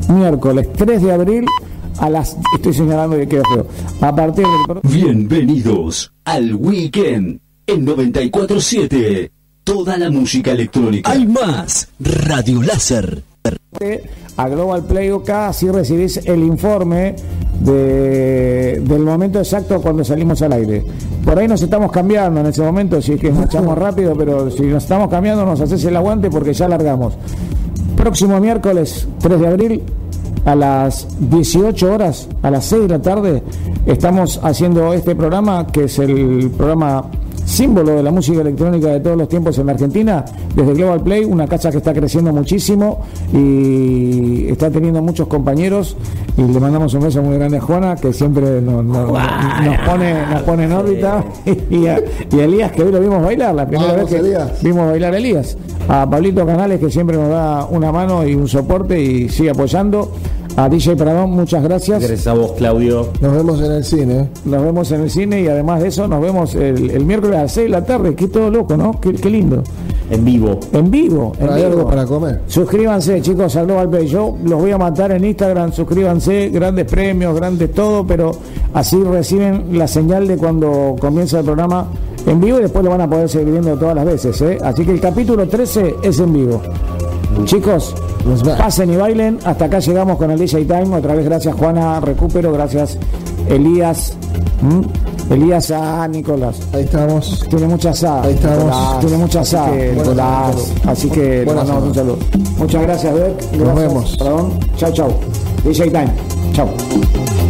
miércoles tres de abril a las... Estoy señalando que queda feo. A partir del... Bienvenidos al Weekend en noventa y cuatro siete. Toda la música electrónica. Hay más. Radio Láser. A Global Play O K, así recibís el informe de, del momento exacto cuando salimos al aire. Por ahí nos estamos cambiando en ese momento, si es que nos echamos rápido, pero si nos estamos cambiando nos haces el aguante porque ya largamos. Próximo miércoles tres de abril a las dieciocho horas, a las seis de la tarde, estamos haciendo este programa, que es el programa símbolo de la música electrónica de todos los tiempos en la Argentina, desde Global Play, una casa que está creciendo muchísimo y está teniendo muchos compañeros, y le mandamos un beso muy grande a Juana, que siempre nos, nos, nos pone nos pone en órbita, y a, y a Elías, que hoy lo vimos bailar, la primera Vamos, vez que Elías. vimos bailar a Elías, a Pablito Canales, que siempre nos da una mano y un soporte y sigue apoyando, a D J Pradón, muchas gracias. Gracias a vos, Claudio. Nos vemos en el cine. Nos vemos en el cine y además de eso nos vemos el, el miércoles a las seis de la tarde, que todo loco, ¿no? Qué, qué lindo. En vivo. En vivo. En ¿Hay vivo. algo para comer? Suscríbanse, chicos, a Global Play. Yo los voy a matar en Instagram, suscríbanse, grandes premios, grandes todo, pero así reciben la señal de cuando comienza el programa en vivo y después lo van a poder seguir viendo todas las veces, ¿eh? Así que el capítulo trece es en vivo. Chicos, pasen y bailen. Hasta acá llegamos con el D J Time. Otra vez gracias Juana, recupero, gracias Elías. ¿Mm? Elías a Nicolás. Ahí estamos. Tiene mucha sa. Ahí estamos. Nicolás. Tiene mucha sa. Así que, Nicolás. bueno, Así que le buenas mandamos un saludo. Muchas gracias, Beck. Nos vemos. Perdón. Chau, chau. D J Time. Chau.